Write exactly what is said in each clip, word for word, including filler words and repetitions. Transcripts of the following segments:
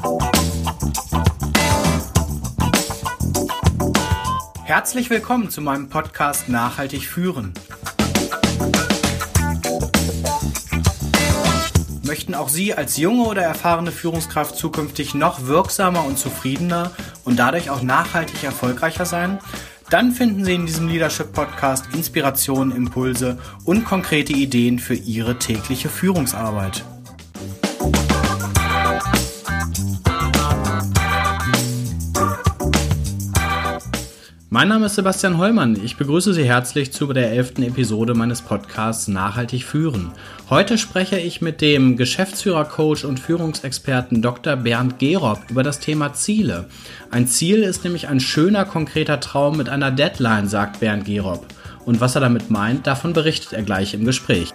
Herzlich willkommen zu meinem Podcast Nachhaltig führen. Möchten auch Sie als junge oder erfahrene Führungskraft zukünftig noch wirksamer und zufriedener und dadurch auch nachhaltig erfolgreicher sein? Dann finden Sie in diesem Leadership-Podcast Inspirationen, Impulse und konkrete Ideen für Ihre tägliche Führungsarbeit. Mein Name ist Sebastian Hollmann. Ich begrüße Sie herzlich zu der elften Episode meines Podcasts Nachhaltig führen. Heute spreche ich mit dem Geschäftsführer, Coach und Führungsexperten Doktor Bernd Gerob über das Thema Ziele. Ein Ziel ist nämlich ein schöner, konkreter Traum mit einer Deadline, sagt Bernd Gerob. Und was er damit meint, davon berichtet er gleich im Gespräch.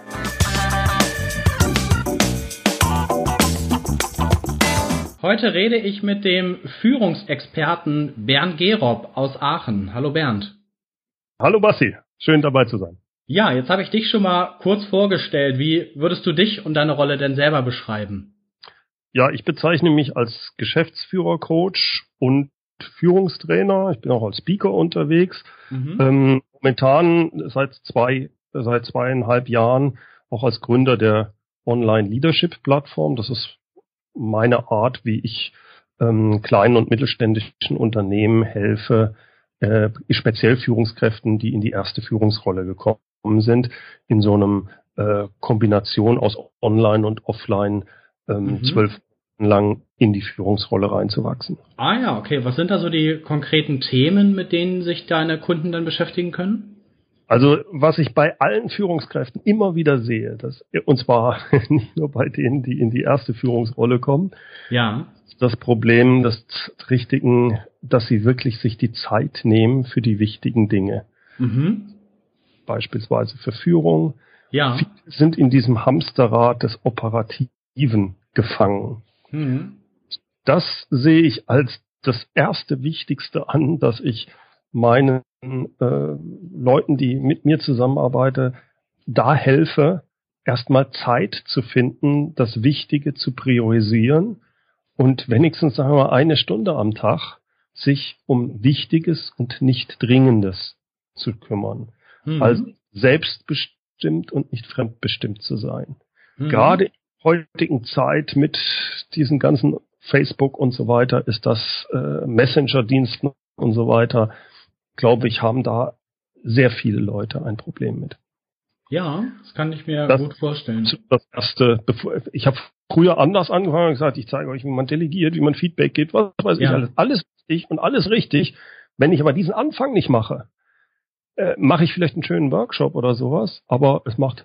Heute rede ich mit dem Führungsexperten Bernd Gerob aus Aachen. Hallo Bernd. Hallo Bassi, schön dabei zu sein. Ja, jetzt habe ich dich schon mal kurz vorgestellt. Wie würdest du dich und deine Rolle denn selber beschreiben? Ja, ich bezeichne mich als Geschäftsführer, Coach und Führungstrainer. Ich bin auch als Speaker unterwegs. Mhm. Ähm, momentan seit zwei, seit zweieinhalb Jahren auch als Gründer der Online-Leadership-Plattform. Das ist meine Art, wie ich ähm, kleinen und mittelständischen Unternehmen helfe, äh, speziell Führungskräften, die in die erste Führungsrolle gekommen sind, in so einem äh, Kombination aus Online und Offline ähm, mhm. zwölf Monate lang in die Führungsrolle reinzuwachsen. Ah ja, okay. Was sind da so die konkreten Themen, mit denen sich deine Kunden dann beschäftigen können? Also was ich bei allen Führungskräften immer wieder sehe, dass, und zwar nicht nur bei denen, die in die erste Führungsrolle kommen, ja, das Problem des Richtigen, dass sie wirklich sich die Zeit nehmen für die wichtigen Dinge. Mhm. Beispielsweise für Führung. Ja. Viele sind in diesem Hamsterrad des Operativen gefangen. Mhm. Das sehe ich als das erste Wichtigste an, dass ich meinen äh, Leuten, die mit mir zusammenarbeiten, da helfe, erstmal Zeit zu finden, das Wichtige zu priorisieren und wenigstens, sagen wir mal, eine Stunde am Tag sich um Wichtiges und nicht Dringendes zu kümmern. Mhm. Also selbstbestimmt und nicht fremdbestimmt zu sein. Mhm. Gerade in der heutigen Zeit mit diesen ganzen Facebook und so weiter ist das äh, Messenger-Diensten und so weiter, glaube ich, haben da sehr viele Leute ein Problem mit. Ja, das kann ich mir das, gut vorstellen. Das erste, bevor, ich habe früher anders angefangen und gesagt, ich zeige euch, wie man delegiert, wie man Feedback gibt, was weiß ja. ich, alles, alles richtig und alles richtig. Wenn ich aber diesen Anfang nicht mache, äh, mache ich vielleicht einen schönen Workshop oder sowas, aber es macht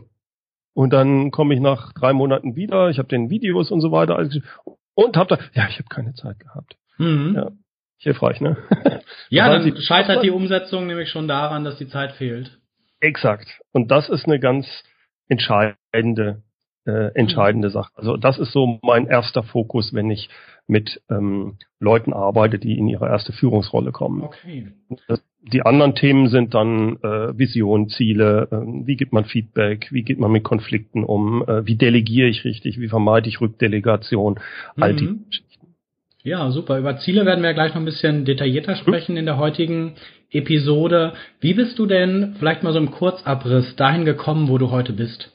und dann komme ich nach drei Monaten wieder, ich habe den Videos und so weiter und habe da, ja, ich habe keine Zeit gehabt. Mhm. Ja. Hilfreich, ne? Ja, dann scheitert die Umsetzung nämlich schon daran, dass die Zeit fehlt. Exakt. Und das ist eine ganz entscheidende, äh, entscheidende mhm. Sache. Also das ist so mein erster Fokus, wenn ich mit ähm, Leuten arbeite, die in ihre erste Führungsrolle kommen. Okay. Das, die anderen Themen sind dann äh, Vision, Ziele, äh, wie gibt man Feedback, wie geht man mit Konflikten um, äh, wie delegiere ich richtig, wie vermeide ich Rückdelegation, mhm. all die Ja, super. Über Ziele werden wir gleich noch ein bisschen detaillierter sprechen in der heutigen Episode. Wie bist du denn, vielleicht mal so im Kurzabriss, dahin gekommen, wo du heute bist?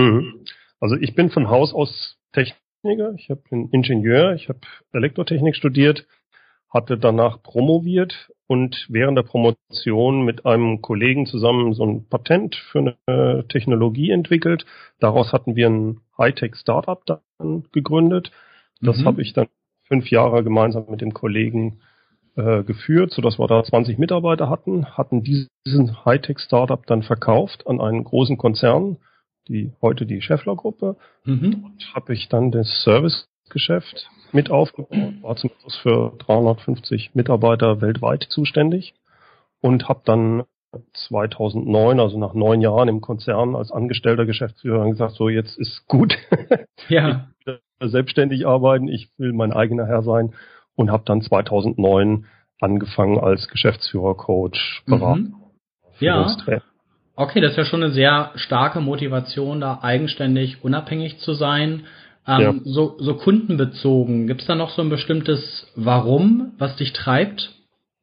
Also ich bin von Haus aus Techniker. Ich bin Ingenieur. Ich habe Elektrotechnik studiert, hatte danach promoviert und während der Promotion mit einem Kollegen zusammen so ein Patent für eine Technologie entwickelt. Daraus hatten wir ein Hightech-Startup dann gegründet. Das mhm. habe ich dann fünf Jahre gemeinsam mit dem Kollegen äh, geführt, sodass wir da zwanzig Mitarbeiter hatten, hatten diesen Hightech-Startup dann verkauft an einen großen Konzern, die heute die Schaeffler-Gruppe. Mhm. Und habe ich dann das Servicegeschäft mit aufgebaut, war zum Schluss für dreihundertfünfzig Mitarbeiter weltweit zuständig und habe dann zweitausendneun, also nach neun Jahren im Konzern als angestellter Geschäftsführer gesagt, so jetzt ist gut. Ja. Ich will selbstständig arbeiten, ich will mein eigener Herr sein und habe dann zweitausendneun angefangen als Geschäftsführer, Coach, Berater, mhm. Führungstrainer. Ja. Okay, das ist ja schon eine sehr starke Motivation, da eigenständig unabhängig zu sein. Ähm, Ja. so, so kundenbezogen, gibt es da noch so ein bestimmtes Warum, was dich treibt?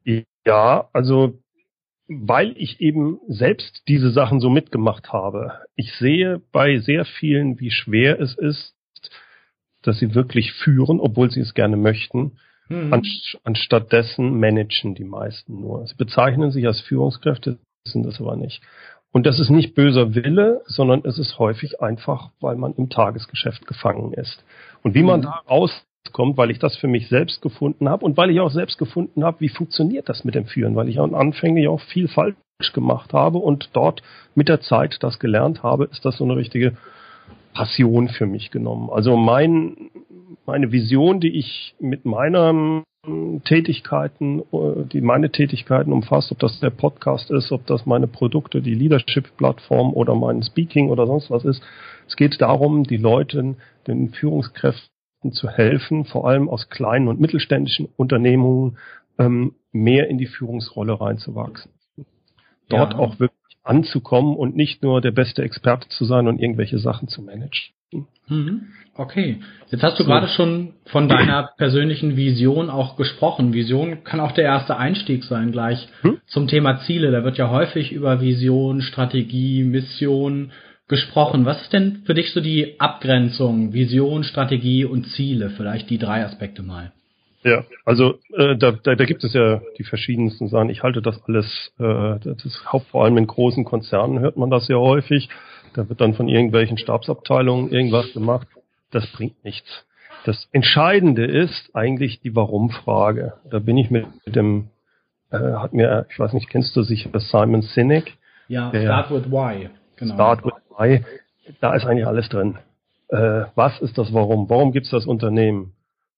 Ja, also weil ich eben selbst diese Sachen so mitgemacht habe. Ich sehe bei sehr vielen, wie schwer es ist, dass sie wirklich führen, obwohl sie es gerne möchten. Mhm. Anst- anstatt dessen managen die meisten nur. Sie bezeichnen sich als Führungskräfte, sind das aber nicht. Und das ist nicht böser Wille, sondern es ist häufig einfach, weil man im Tagesgeschäft gefangen ist. Und wie man Mhm. da rauskommt, weil ich das für mich selbst gefunden habe und weil ich auch selbst gefunden habe, wie funktioniert das mit dem Führen, weil ich anfänglich auch viel falsch gemacht habe und dort mit der Zeit das gelernt habe, ist das so eine richtige Passion für mich genommen. Also mein, meine Vision, die ich mit meiner Tätigkeiten, die meine Tätigkeiten umfasst, ob das der Podcast ist, ob das meine Produkte, die Leadership-Plattform oder mein Speaking oder sonst was ist. Es geht darum, die Leuten, den Führungskräften zu helfen, vor allem aus kleinen und mittelständischen Unternehmungen, ähm, mehr in die Führungsrolle reinzuwachsen. Dort Ja. auch wirklich anzukommen und nicht nur der beste Experte zu sein und irgendwelche Sachen zu managen. Mhm. Okay. Jetzt hast du So. gerade schon von deiner persönlichen Vision auch gesprochen. Vision kann auch der erste Einstieg sein gleich Hm? zum Thema Ziele. Da wird ja häufig über Vision, Strategie, Mission gesprochen. Was ist denn für dich so die Abgrenzung Vision, Strategie und Ziele? Vielleicht die drei Aspekte mal. Ja, also äh, da, da, da gibt es ja die verschiedensten Sachen. Ich halte das alles, äh, das ist haupt, vor allem in großen Konzernen hört man das sehr häufig. Da wird dann von irgendwelchen Stabsabteilungen irgendwas gemacht. Das bringt nichts. Das Entscheidende ist eigentlich die Warum-Frage. Da bin ich mit dem, äh, hat mir, ich weiß nicht, kennst du sicher Simon Sinek? Ja, Der Start with Why. Genau. Start with Why. Da ist eigentlich alles drin. Äh, was ist das Warum? Warum gibt es das Unternehmen?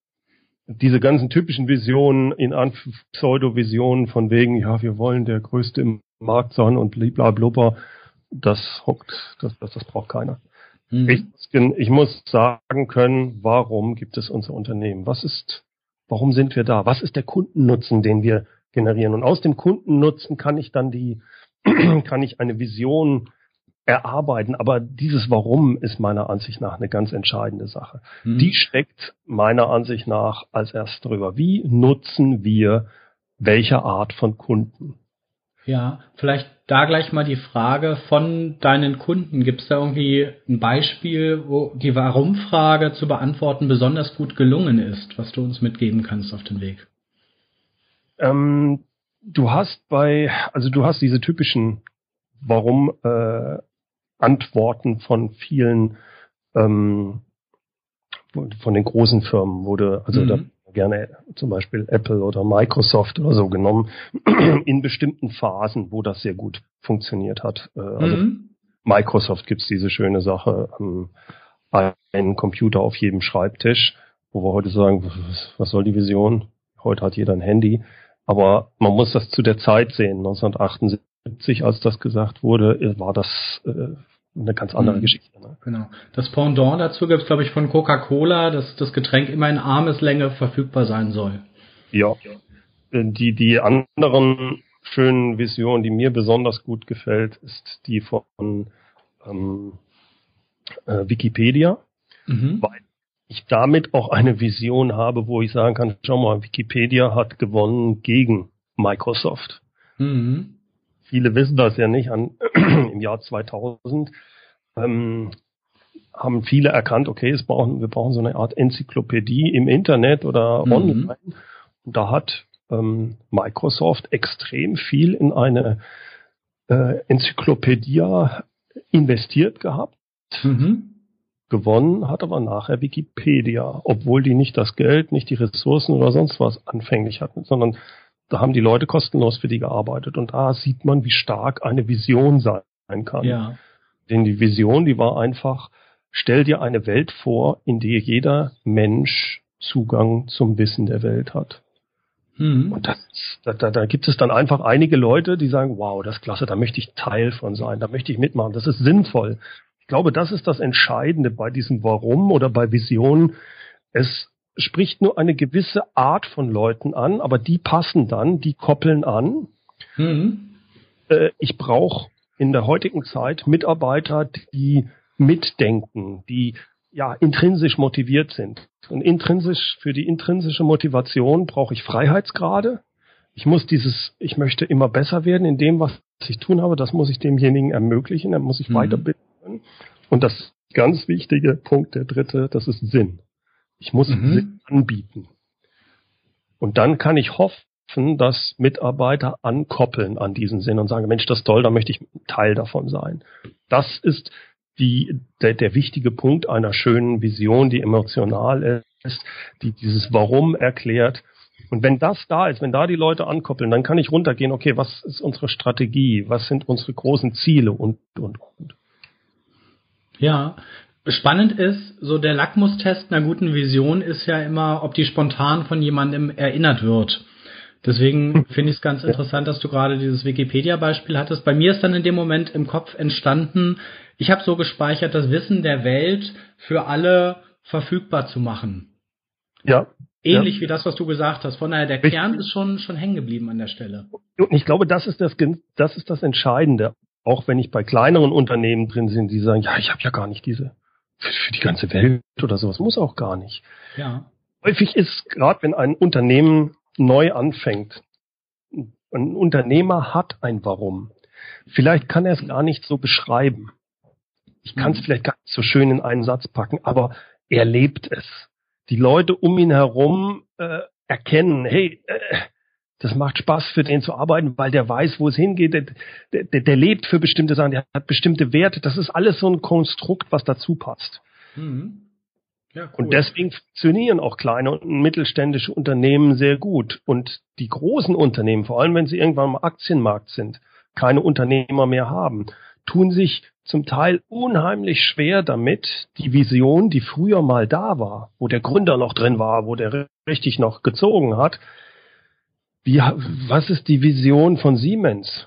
Diese ganzen typischen Visionen, in Anf- Pseudo-Visionen von wegen, ja, wir wollen der Größte im Markt sein und bliblablubber, das hockt, das, das, das braucht keiner. Mhm. Ich, ich muss sagen können, warum gibt es unser Unternehmen? Was ist, warum sind wir da? Was ist der Kundennutzen, den wir generieren? Und aus dem Kundennutzen kann ich dann die, kann ich eine Vision erarbeiten. Aber dieses Warum ist meiner Ansicht nach eine ganz entscheidende Sache. Mhm. Die steckt meiner Ansicht nach als erstes drüber. Wie nutzen wir welche Art von Kunden? Ja, vielleicht da gleich mal die Frage von deinen Kunden. Gibt es da irgendwie ein Beispiel, wo die Warum-Frage zu beantworten besonders gut gelungen ist, was du uns mitgeben kannst auf den Weg? Ähm, du hast bei, also du hast diese typischen Warum äh, Antworten von vielen ähm, von den großen Firmen wurde, also Mhm. da gerne zum Beispiel Apple oder Microsoft oder so genommen, in bestimmten Phasen, wo das sehr gut funktioniert hat. Äh, also Mhm. Microsoft gibt's diese schöne Sache, ähm, einen Computer auf jedem Schreibtisch, wo wir heute sagen, was, was soll die Vision? Heute hat jeder ein Handy. Aber man muss das zu der Zeit sehen. neunzehnhundertachtundsiebzig, als das gesagt wurde, war das äh, eine ganz andere Mhm. Geschichte. Ne? Genau. Das Pendant dazu gibt es, glaube ich, von Coca-Cola, dass das Getränk immer in Armeslänge verfügbar sein soll. Ja. Die, die anderen schönen Visionen, die mir besonders gut gefällt, ist die von ähm, äh, Wikipedia, Mhm. weil ich damit auch eine Vision habe, wo ich sagen kann, schau mal, Wikipedia hat gewonnen gegen Microsoft. Mhm. Viele wissen das ja nicht. An, im Jahr zweitausend ähm, haben viele erkannt, okay, es brauchen, wir brauchen so eine Art Enzyklopädie im Internet oder Mhm. online. Und da hat ähm, Microsoft extrem viel in eine äh, Enzyklopädie investiert gehabt. Mhm. Gewonnen hat aber nachher Wikipedia, obwohl die nicht das Geld, nicht die Ressourcen oder sonst was anfänglich hatten, sondern da haben die Leute kostenlos für die gearbeitet. Und da sieht man, wie stark eine Vision sein kann. Ja. Denn die Vision, die war einfach, stell dir eine Welt vor, in der jeder Mensch Zugang zum Wissen der Welt hat. Mhm. Und das, da, da, da gibt es dann einfach einige Leute, die sagen, wow, das ist klasse, da möchte ich Teil von sein, da möchte ich mitmachen, das ist sinnvoll. Ich glaube, das ist das Entscheidende bei diesem Warum oder bei Visionen. Es spricht nur eine gewisse Art von Leuten an, aber die passen dann, die koppeln an. Mhm. Äh, ich brauche in der heutigen Zeit Mitarbeiter, die mitdenken, die ja intrinsisch motiviert sind. Und intrinsisch, für die intrinsische Motivation brauche ich Freiheitsgrade. Ich muss dieses, ich möchte immer besser werden in dem, was ich tun habe, das muss ich demjenigen ermöglichen, dann muss ich mhm. weiterbilden können. Und das ganz wichtige Punkt, der dritte, das ist Sinn. Ich muss mhm. Sinn anbieten. Und dann kann ich hoffen, dass Mitarbeiter ankoppeln an diesen Sinn und sagen, Mensch, das ist toll, da möchte ich Teil davon sein. Das ist die, der, der wichtige Punkt einer schönen Vision, die emotional ist, die dieses Warum erklärt. Und wenn das da ist, wenn da die Leute ankoppeln, dann kann ich runtergehen, okay, was ist unsere Strategie, was sind unsere großen Ziele und, und, und. Ja, spannend ist, so der Lackmustest einer guten Vision ist ja immer, ob die spontan von jemandem erinnert wird. Deswegen finde ich es ganz interessant, dass du gerade dieses Wikipedia-Beispiel hattest. Bei mir ist dann in dem Moment im Kopf entstanden, ich habe so gespeichert, das Wissen der Welt für alle verfügbar zu machen. Ja. Ähnlich ja. wie das, was du gesagt hast. Von daher, der Richtig. Kern ist schon schon hängen geblieben an der Stelle. Und ich glaube, das ist das, das ist das Entscheidende. Auch wenn ich bei kleineren Unternehmen drin bin, die sagen, ja, ich habe ja gar nicht diese für, für die ganze Welt oder sowas, muss auch gar nicht. Ja. Häufig ist, gerade wenn ein Unternehmen neu anfängt, ein Unternehmer hat ein Warum. Vielleicht kann er es gar nicht so beschreiben. Ich kann es mhm. vielleicht gar nicht so schön in einen Satz packen, aber er lebt es. Die Leute um ihn herum äh, erkennen, hey, äh, das macht Spaß für den zu arbeiten, weil der weiß, wo es hingeht. Der, der, der lebt für bestimmte Sachen, der hat bestimmte Werte. Das ist alles so ein Konstrukt, was dazu passt. Mhm. Ja, cool. Und deswegen funktionieren auch kleine und mittelständische Unternehmen sehr gut. Und die großen Unternehmen, vor allem wenn sie irgendwann am Aktienmarkt sind, keine Unternehmer mehr haben, tun sich zum Teil unheimlich schwer damit, die Vision, die früher mal da war, wo der Gründer noch drin war, wo der richtig noch gezogen hat. Wie, was ist die Vision von Siemens?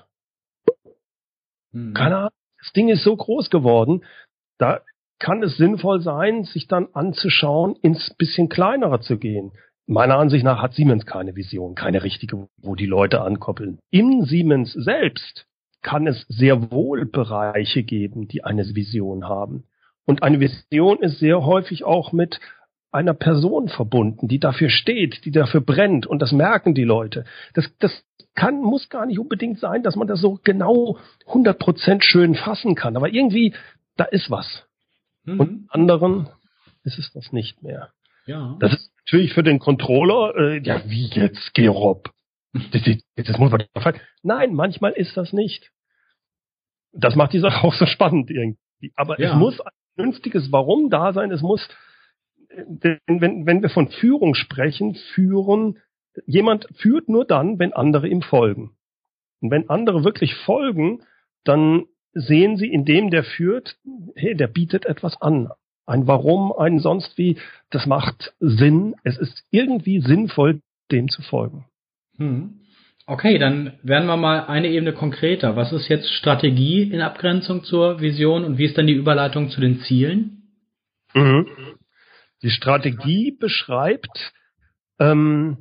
Hm. Keine Ahnung. Das Ding ist so groß geworden, da kann es sinnvoll sein, sich dann anzuschauen, ins bisschen kleinere zu gehen. Meiner Ansicht nach hat Siemens keine Vision, keine richtige, wo die Leute ankoppeln. In Siemens selbst kann es sehr wohl Bereiche geben, die eine Vision haben. Und eine Vision ist sehr häufig auch mit einer Person verbunden, die dafür steht, die dafür brennt. Und das merken die Leute. Das, das kann, muss gar nicht unbedingt sein, dass man das so genau hundert Prozent schön fassen kann. Aber irgendwie, da ist was. Mhm. Und anderen ist es das nicht mehr. Ja. Das ist natürlich für den Controller, äh, ja, wie jetzt, Gerob? Das, das, das muss man doch fragen. Nein, manchmal ist das nicht. Das macht die Sache auch so spannend irgendwie. Aber ja. Es muss ein vernünftiges Warum da sein. Es muss, denn wenn, wenn wir von Führung sprechen, führen, jemand führt nur dann, wenn andere ihm folgen. Und wenn andere wirklich folgen, dann sehen sie in dem, der führt, hey, der bietet etwas an. Ein Warum, ein sonst wie, das macht Sinn. Es ist irgendwie sinnvoll, dem zu folgen. Hm. Okay, dann werden wir mal eine Ebene konkreter. Was ist jetzt Strategie in Abgrenzung zur Vision und wie ist dann die Überleitung zu den Zielen? Mhm. Die Strategie beschreibt ähm,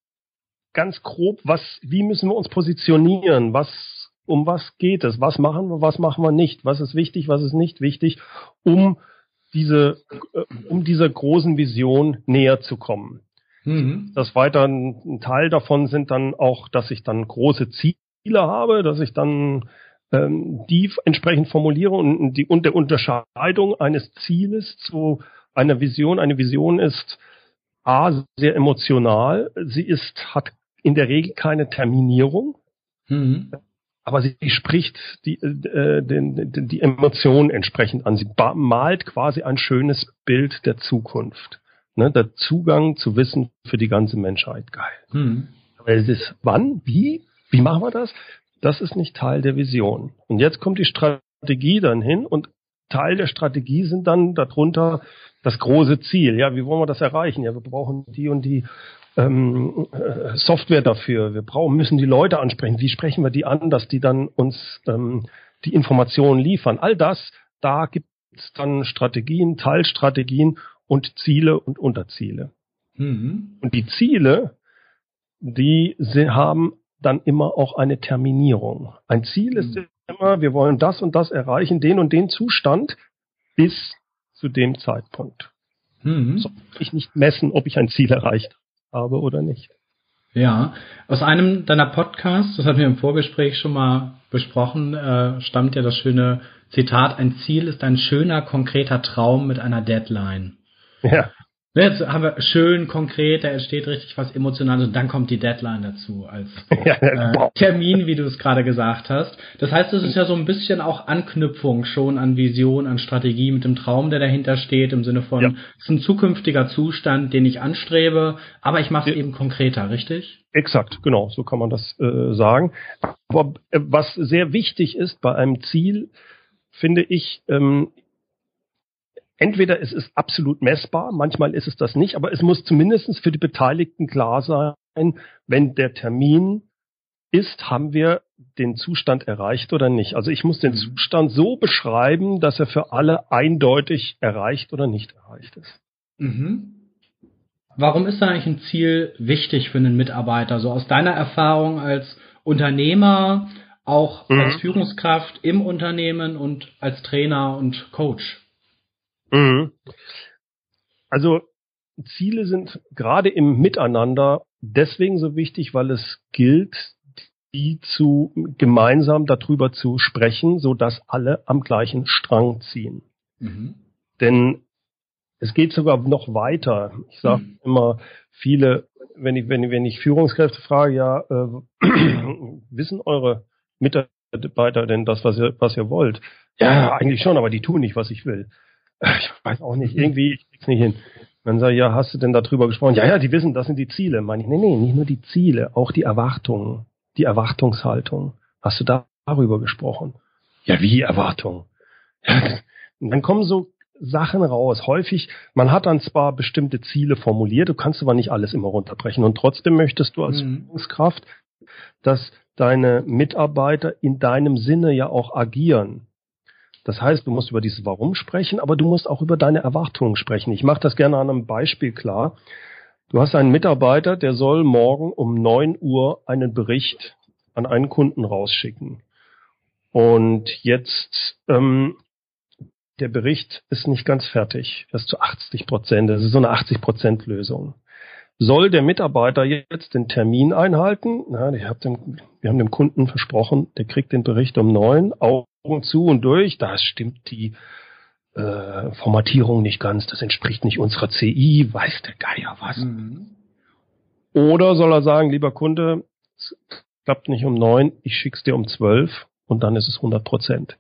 ganz grob, was, wie müssen wir uns positionieren, was, um was geht es, was machen wir, was machen wir nicht, was ist wichtig, was ist nicht wichtig, um diese, äh, um dieser großen Vision näher zu kommen. Mhm. Das weiter ein Teil davon sind dann auch, dass ich dann große Ziele habe, dass ich dann ähm, die entsprechend formuliere und die und der Unterscheidung eines Zieles zu einer Vision. Eine Vision ist a sehr emotional. Sie ist hat in der Regel keine Terminierung, mhm. aber sie spricht die äh, den, die Emotionen entsprechend an. Sie malt quasi ein schönes Bild der Zukunft. Ne, der Zugang zu Wissen für die ganze Menschheit. Geil. Hm. Aber es ist wann, wie, wie machen wir das? Das ist nicht Teil der Vision. Und jetzt kommt die Strategie dann hin und Teil der Strategie sind dann darunter das große Ziel. Ja, wie wollen wir das erreichen? Ja, wir brauchen die und die ähm, Software dafür. Wir brauchen, müssen die Leute ansprechen. Wie sprechen wir die an, dass die dann uns ähm, die Informationen liefern? All das, da gibt es dann Strategien, Teilstrategien und Ziele und Unterziele. Mhm. Und die Ziele, die sie haben dann immer auch eine Terminierung. Ein Ziel ist mhm. immer, wir wollen das und das erreichen, den und den Zustand bis zu dem Zeitpunkt. Mhm. Soll ich nicht messen, ob ich ein Ziel erreicht habe oder nicht. Ja, aus einem deiner Podcasts, das hatten wir im Vorgespräch schon mal besprochen, äh, stammt ja das schöne Zitat: Ein Ziel ist ein schöner, konkreter Traum mit einer Deadline. Ja. Jetzt haben wir schön, konkret, da entsteht richtig was Emotionales und dann kommt die Deadline dazu als Ja, äh, Termin, wie du es gerade gesagt hast. Das heißt, es ist ja so ein bisschen auch Anknüpfung schon an Vision, an Strategie mit dem Traum, der dahinter steht, im Sinne von, Ja. es ist ein zukünftiger Zustand, den ich anstrebe, aber ich mache es Ja. eben konkreter, richtig? Exakt, genau, so kann man das äh, sagen. Aber äh, was sehr wichtig ist bei einem Ziel, finde ich, ähm, entweder es ist absolut messbar, manchmal ist es das nicht, aber es muss zumindest für die Beteiligten klar sein, wenn der Termin ist, haben wir den Zustand erreicht oder nicht. Also ich muss den Zustand so beschreiben, dass er für alle eindeutig erreicht oder nicht erreicht ist. Mhm. Warum ist da eigentlich ein Ziel wichtig für einen Mitarbeiter? So aus deiner Erfahrung als Unternehmer, auch Mhm. als Führungskraft im Unternehmen und als Trainer und Coach. Mhm. Also Ziele sind gerade im Miteinander deswegen so wichtig, weil es gilt, die zu gemeinsam darüber zu sprechen, so dass alle am gleichen Strang ziehen. Mhm. Denn es geht sogar noch weiter. Ich sage Mhm. immer, viele, wenn ich, wenn ich, wenn ich Führungskräfte frage, ja, äh, wissen eure Mitarbeiter denn das, was ihr, was ihr wollt? Ja, eigentlich schon, aber die tun nicht, was ich will. Ich weiß auch nicht, irgendwie, ich krieg's nicht hin. Dann sage ich, ja, hast du denn darüber gesprochen? Ja, ja, die wissen, das sind die Ziele. Meine ich, nee, nee, nicht nur die Ziele, auch die Erwartungen, die Erwartungshaltung. Hast du da darüber gesprochen? Ja, wie Erwartung? Ja, und dann kommen so Sachen raus. Häufig, man hat dann zwar bestimmte Ziele formuliert, du kannst aber nicht alles immer runterbrechen. Und trotzdem möchtest du als Mhm. Führungskraft, dass deine Mitarbeiter in deinem Sinne ja auch agieren. Das heißt, du musst über dieses Warum sprechen, aber du musst auch über deine Erwartungen sprechen. Ich mache das gerne an einem Beispiel klar. Du hast einen Mitarbeiter, der soll morgen um neun Uhr einen Bericht an einen Kunden rausschicken. Und jetzt, ähm, der Bericht ist nicht ganz fertig. Er ist zu achtzig Prozent. Das ist so eine achtzig Prozent Lösung. Soll der Mitarbeiter jetzt den Termin einhalten? Na, ich hab dem, wir haben dem Kunden versprochen, der kriegt den Bericht um neun, Augen zu und durch. Da stimmt die äh, Formatierung nicht ganz. Das entspricht nicht unserer C I. Weiß der Geier was. Mhm. Oder soll er sagen, lieber Kunde, es klappt nicht um neun, ich schick's dir um zwölf und dann ist es hundert Prozent.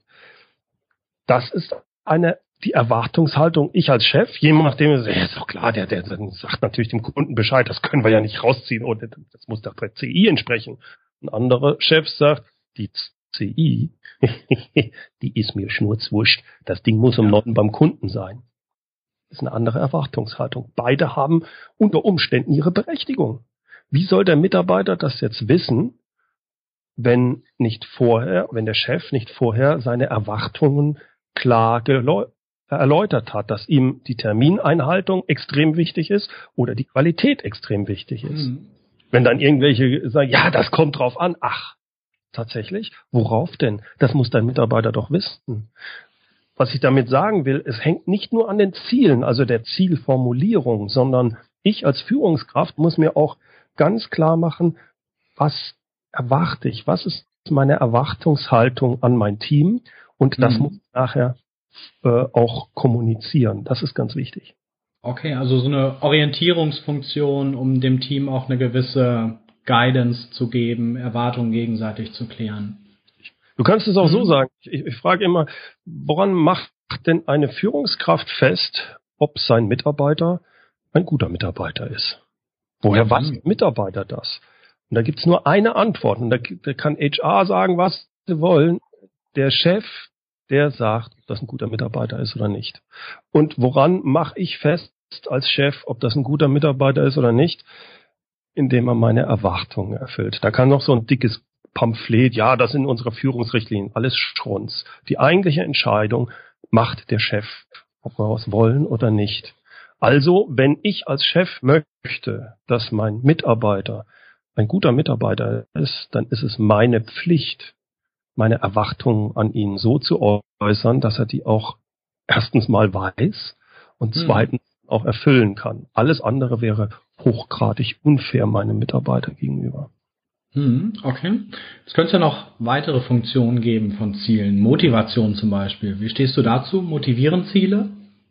Das ist eine die Erwartungshaltung, ich als Chef, jemand nachdem ja, ist doch klar, der, der sagt natürlich dem Kunden Bescheid, das können wir ja nicht rausziehen und das muss doch der C I entsprechen. Ein anderer Chef sagt, die C I, die ist mir schnurzwurscht, das Ding muss um neun beim Kunden sein. Das ist eine andere Erwartungshaltung. Beide haben unter Umständen ihre Berechtigung. Wie soll der Mitarbeiter das jetzt wissen, wenn nicht vorher, wenn der Chef nicht vorher seine Erwartungen klar geläu- erläutert hat, dass ihm die Termineinhaltung extrem wichtig ist oder die Qualität extrem wichtig ist. Mhm. Wenn dann irgendwelche sagen, ja, das kommt drauf an. Ach, tatsächlich? Worauf denn? Das muss dein Mitarbeiter doch wissen. Was ich damit sagen will, es hängt nicht nur an den Zielen, also der Zielformulierung, sondern ich als Führungskraft muss mir auch ganz klar machen, was erwarte ich? Was ist meine Erwartungshaltung an mein Team? Und das Mhm. muss ich nachher äh, auch kommunizieren. Das ist ganz wichtig. Okay, also so eine Orientierungsfunktion, um dem Team auch eine gewisse Guidance zu geben, Erwartungen gegenseitig zu klären. Du kannst es auch Mhm. so sagen. Ich, ich frage immer, woran macht denn eine Führungskraft fest, ob sein Mitarbeiter ein guter Mitarbeiter ist? Woher Mhm. weiß der Mitarbeiter das? Und da gibt es nur eine Antwort. Und da, da kann H R sagen, was sie wollen. Der Chef, der sagt, ob das ein guter Mitarbeiter ist oder nicht. Und woran mache ich fest als Chef, ob das ein guter Mitarbeiter ist oder nicht? Indem er meine Erwartungen erfüllt. Da kann noch so ein dickes Pamphlet, ja, das sind unsere Führungsrichtlinien, alles Strunz. Die eigentliche Entscheidung macht der Chef, ob wir was wollen oder nicht. Also, wenn ich als Chef möchte, dass mein Mitarbeiter ein guter Mitarbeiter ist, dann ist es meine Pflicht, meine Erwartungen an ihn so zu äußern, dass er die auch erstens mal weiß und zweitens mhm. auch erfüllen kann. Alles andere wäre hochgradig unfair meinem Mitarbeiter gegenüber. Mhm, okay. Es könnte ja noch weitere Funktionen geben von Zielen. Motivation zum Beispiel. Wie stehst du dazu? Motivieren Ziele?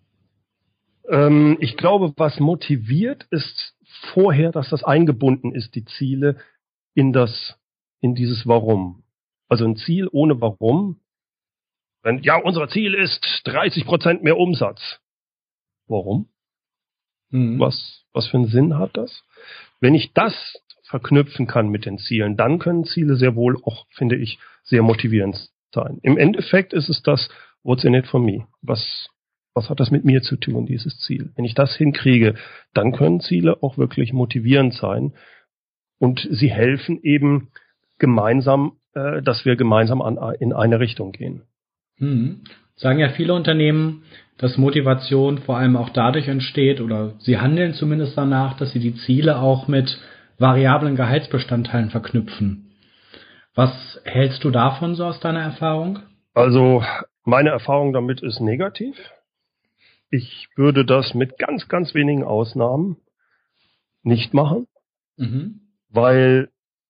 Ähm, ich glaube, was motiviert, ist vorher, dass das eingebunden ist, die Ziele, in das, in dieses Warum. Also ein Ziel ohne Warum. Wenn, ja, unser Ziel ist dreißig Prozent mehr Umsatz. Warum? Mhm. Was, was für einen Sinn hat das? Wenn ich das verknüpfen kann mit den Zielen, dann können Ziele sehr wohl auch, finde ich, sehr motivierend sein. Im Endeffekt ist es das, what's in it for me? Was, was hat das mit mir zu tun, dieses Ziel? Wenn ich das hinkriege, dann können Ziele auch wirklich motivierend sein. Und sie helfen eben gemeinsam, äh, dass wir gemeinsam an, in eine Richtung gehen. Hm. Sagen ja viele Unternehmen, dass Motivation vor allem auch dadurch entsteht, oder sie handeln zumindest danach, dass sie die Ziele auch mit variablen Gehaltsbestandteilen verknüpfen. Was hältst du davon so aus deiner Erfahrung? Also meine Erfahrung damit ist negativ. Ich würde das mit ganz, ganz wenigen Ausnahmen nicht machen. Mhm. Weil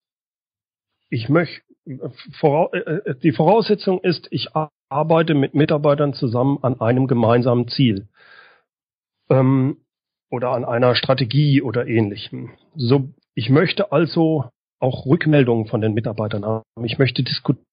ich möchte, die Voraussetzung ist, ich arbeite mit Mitarbeitern zusammen an einem gemeinsamen Ziel ähm, oder an einer Strategie oder Ähnlichem. So, ich möchte also auch Rückmeldungen von den Mitarbeitern haben. Ich möchte diskutieren,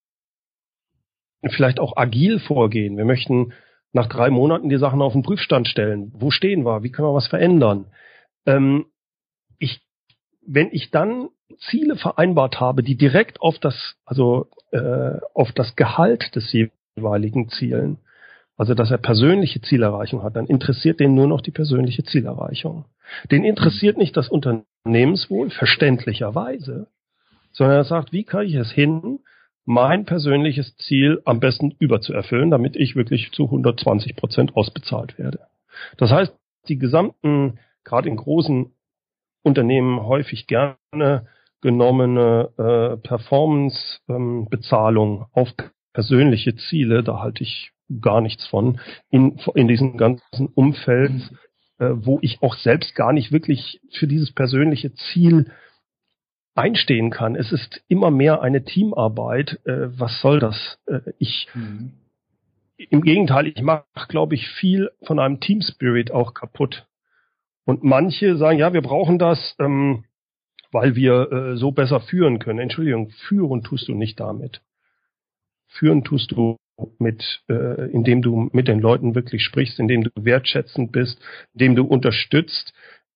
vielleicht auch agil vorgehen. Wir möchten nach drei Monaten die Sachen auf den Prüfstand stellen. Wo stehen wir? Wie können wir was verändern? Ähm, ich Wenn ich dann Ziele vereinbart habe, die direkt auf das, also äh, auf das Gehalt des jeweiligen zielen, also dass er persönliche Zielerreichung hat, dann interessiert den nur noch die persönliche Zielerreichung. Den interessiert nicht das Unternehmenswohl, verständlicherweise, sondern er sagt, wie kann ich es hin, mein persönliches Ziel am besten überzuerfüllen, damit ich wirklich zu hundertzwanzig Prozent ausbezahlt werde. Das heißt, die gesamten, gerade in großen Unternehmen häufig gerne genommene äh, Performance-Bezahlung ähm, auf persönliche Ziele, da halte ich gar nichts von, in, in diesem ganzen Umfeld, mhm. äh, wo ich auch selbst gar nicht wirklich für dieses persönliche Ziel einstehen kann. Es ist immer mehr eine Teamarbeit. Äh, was soll das? Äh, ich mhm. Im Gegenteil, ich mache, glaube ich, viel von einem Team-Spirit auch kaputt. Und manche sagen, ja, wir brauchen das, ähm, weil wir äh, so besser führen können. Entschuldigung, führen tust du nicht damit. Führen tust du mit, äh, indem du mit den Leuten wirklich sprichst, indem du wertschätzend bist, indem du unterstützt,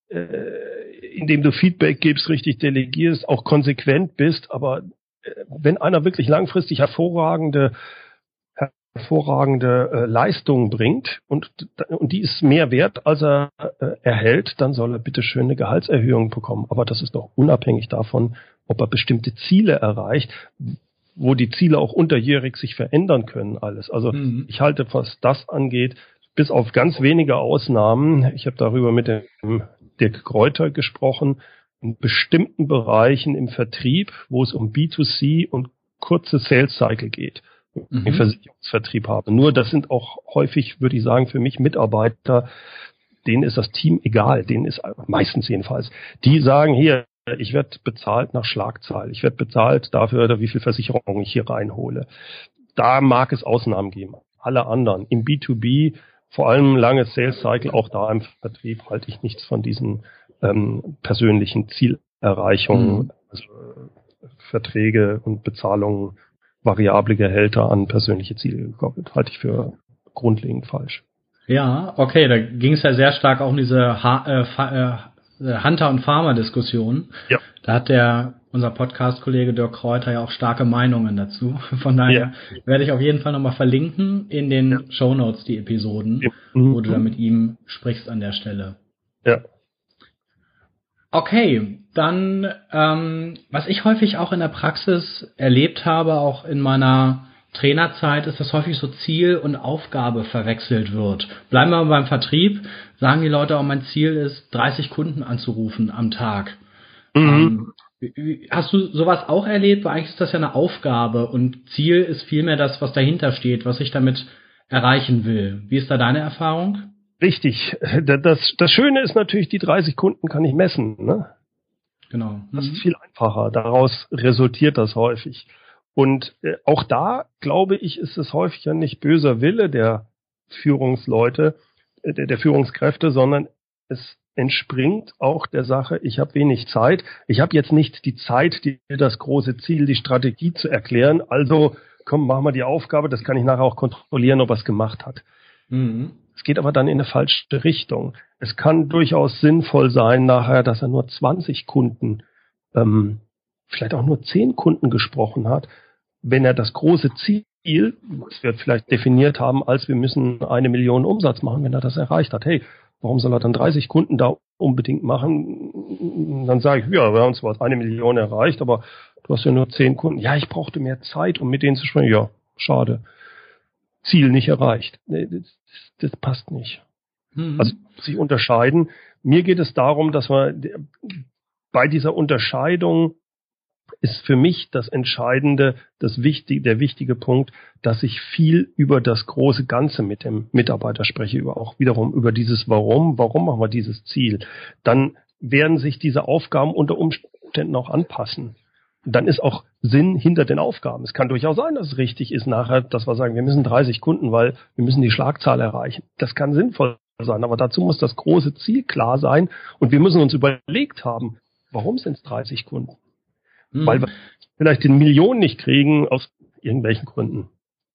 äh, indem du Feedback gibst, richtig delegierst, auch konsequent bist. Aber äh, wenn einer wirklich langfristig hervorragende hervorragende äh, Leistungen bringt und, und die ist mehr wert, als er äh, erhält, dann soll er bitte schön eine Gehaltserhöhung bekommen. Aber das ist doch unabhängig davon, ob er bestimmte Ziele erreicht, wo die Ziele auch unterjährig sich verändern können alles. Also mhm. ich halte, was das angeht, bis auf ganz wenige Ausnahmen, ich habe darüber mit dem Dirk Kräuter gesprochen, in bestimmten Bereichen im Vertrieb, wo es um B zwei C und kurze Sales Cycle geht, mhm. im Versicherungsvertrieb habe. Nur das sind auch häufig, würde ich sagen, für mich Mitarbeiter, denen ist das Team egal, denen ist meistens jedenfalls. Die sagen, hier, ich werde bezahlt nach Schlagzahl, ich werde bezahlt dafür, wie viel Versicherung ich hier reinhole. Da mag es Ausnahmen geben. Alle anderen im B zwei B, vor allem lange Sales Cycle, auch da im Vertrieb halte ich nichts von diesen ähm, persönlichen Zielerreichungen, mhm. also äh, Verträge und Bezahlungen, variable Gehälter an persönliche Ziele gekoppelt. Halte ich für grundlegend falsch. Ja, okay, da ging es ja sehr stark auch um diese ha- äh, fa- äh, Hunter- und Farmer-Diskussion. Ja. Da hat der unser Podcast-Kollege Dirk Kräuter ja auch starke Meinungen dazu. Von daher ja. werde ich auf jeden Fall nochmal verlinken in den ja. Shownotes die Episoden, ja. mhm. wo du dann mit ihm sprichst an der Stelle. Ja. Okay, dann, ähm, was ich häufig auch in der Praxis erlebt habe, auch in meiner Trainerzeit, ist, dass häufig so Ziel und Aufgabe verwechselt wird. Bleiben wir mal beim Vertrieb, sagen die Leute auch, mein Ziel ist, dreißig Kunden anzurufen am Tag. Mhm. Ähm, hast du sowas auch erlebt? Weil eigentlich ist das ja eine Aufgabe und Ziel ist vielmehr das, was dahinter steht, was ich damit erreichen will. Wie ist da deine Erfahrung? Richtig. Das, das Schöne ist natürlich, die dreißig Kunden kann ich messen, ne? Genau. Mhm. Das ist viel einfacher. Daraus resultiert das häufig. Und äh, auch da, glaube ich, ist es häufig ja nicht böser Wille der Führungsleute, äh, der, der Führungskräfte, sondern es entspringt auch der Sache, ich habe wenig Zeit. Ich habe jetzt nicht die Zeit, dir das große Ziel, die Strategie zu erklären. Also, komm, mach mal die Aufgabe, das kann ich nachher auch kontrollieren, ob er es gemacht hat. Mhm. Es geht aber dann in eine falsche Richtung. Es kann durchaus sinnvoll sein nachher, dass er nur zwanzig Kunden, ähm, vielleicht auch nur zehn Kunden gesprochen hat, wenn er das große Ziel, was wir vielleicht definiert haben, als wir müssen eine Million Umsatz machen, wenn er das erreicht hat. Hey, warum soll er dann dreißig Kunden da unbedingt machen? Dann sage ich, ja, wir haben zwar eine Million erreicht, aber du hast ja nur zehn Kunden. Ja, ich brauchte mehr Zeit, um mit denen zu sprechen. Ja, schade. Ziel nicht erreicht. Nee, das, das passt nicht. Mhm. Also sich unterscheiden. Mir geht es darum, dass wir bei dieser Unterscheidung ist für mich das Entscheidende, das wichtige, der wichtige Punkt, dass ich viel über das große Ganze mit dem Mitarbeiter spreche, über auch wiederum über dieses Warum, warum machen wir dieses Ziel. Dann werden sich diese Aufgaben unter Umständen auch anpassen. Dann ist auch Sinn hinter den Aufgaben. Es kann durchaus sein, dass es richtig ist nachher, dass wir sagen, wir müssen dreißig Kunden, weil wir müssen die Schlagzahl erreichen. Das kann sinnvoll sein, aber dazu muss das große Ziel klar sein und wir müssen uns überlegt haben, warum sind es dreißig Kunden? Hm. Weil wir vielleicht den Millionen nicht kriegen aus irgendwelchen Gründen.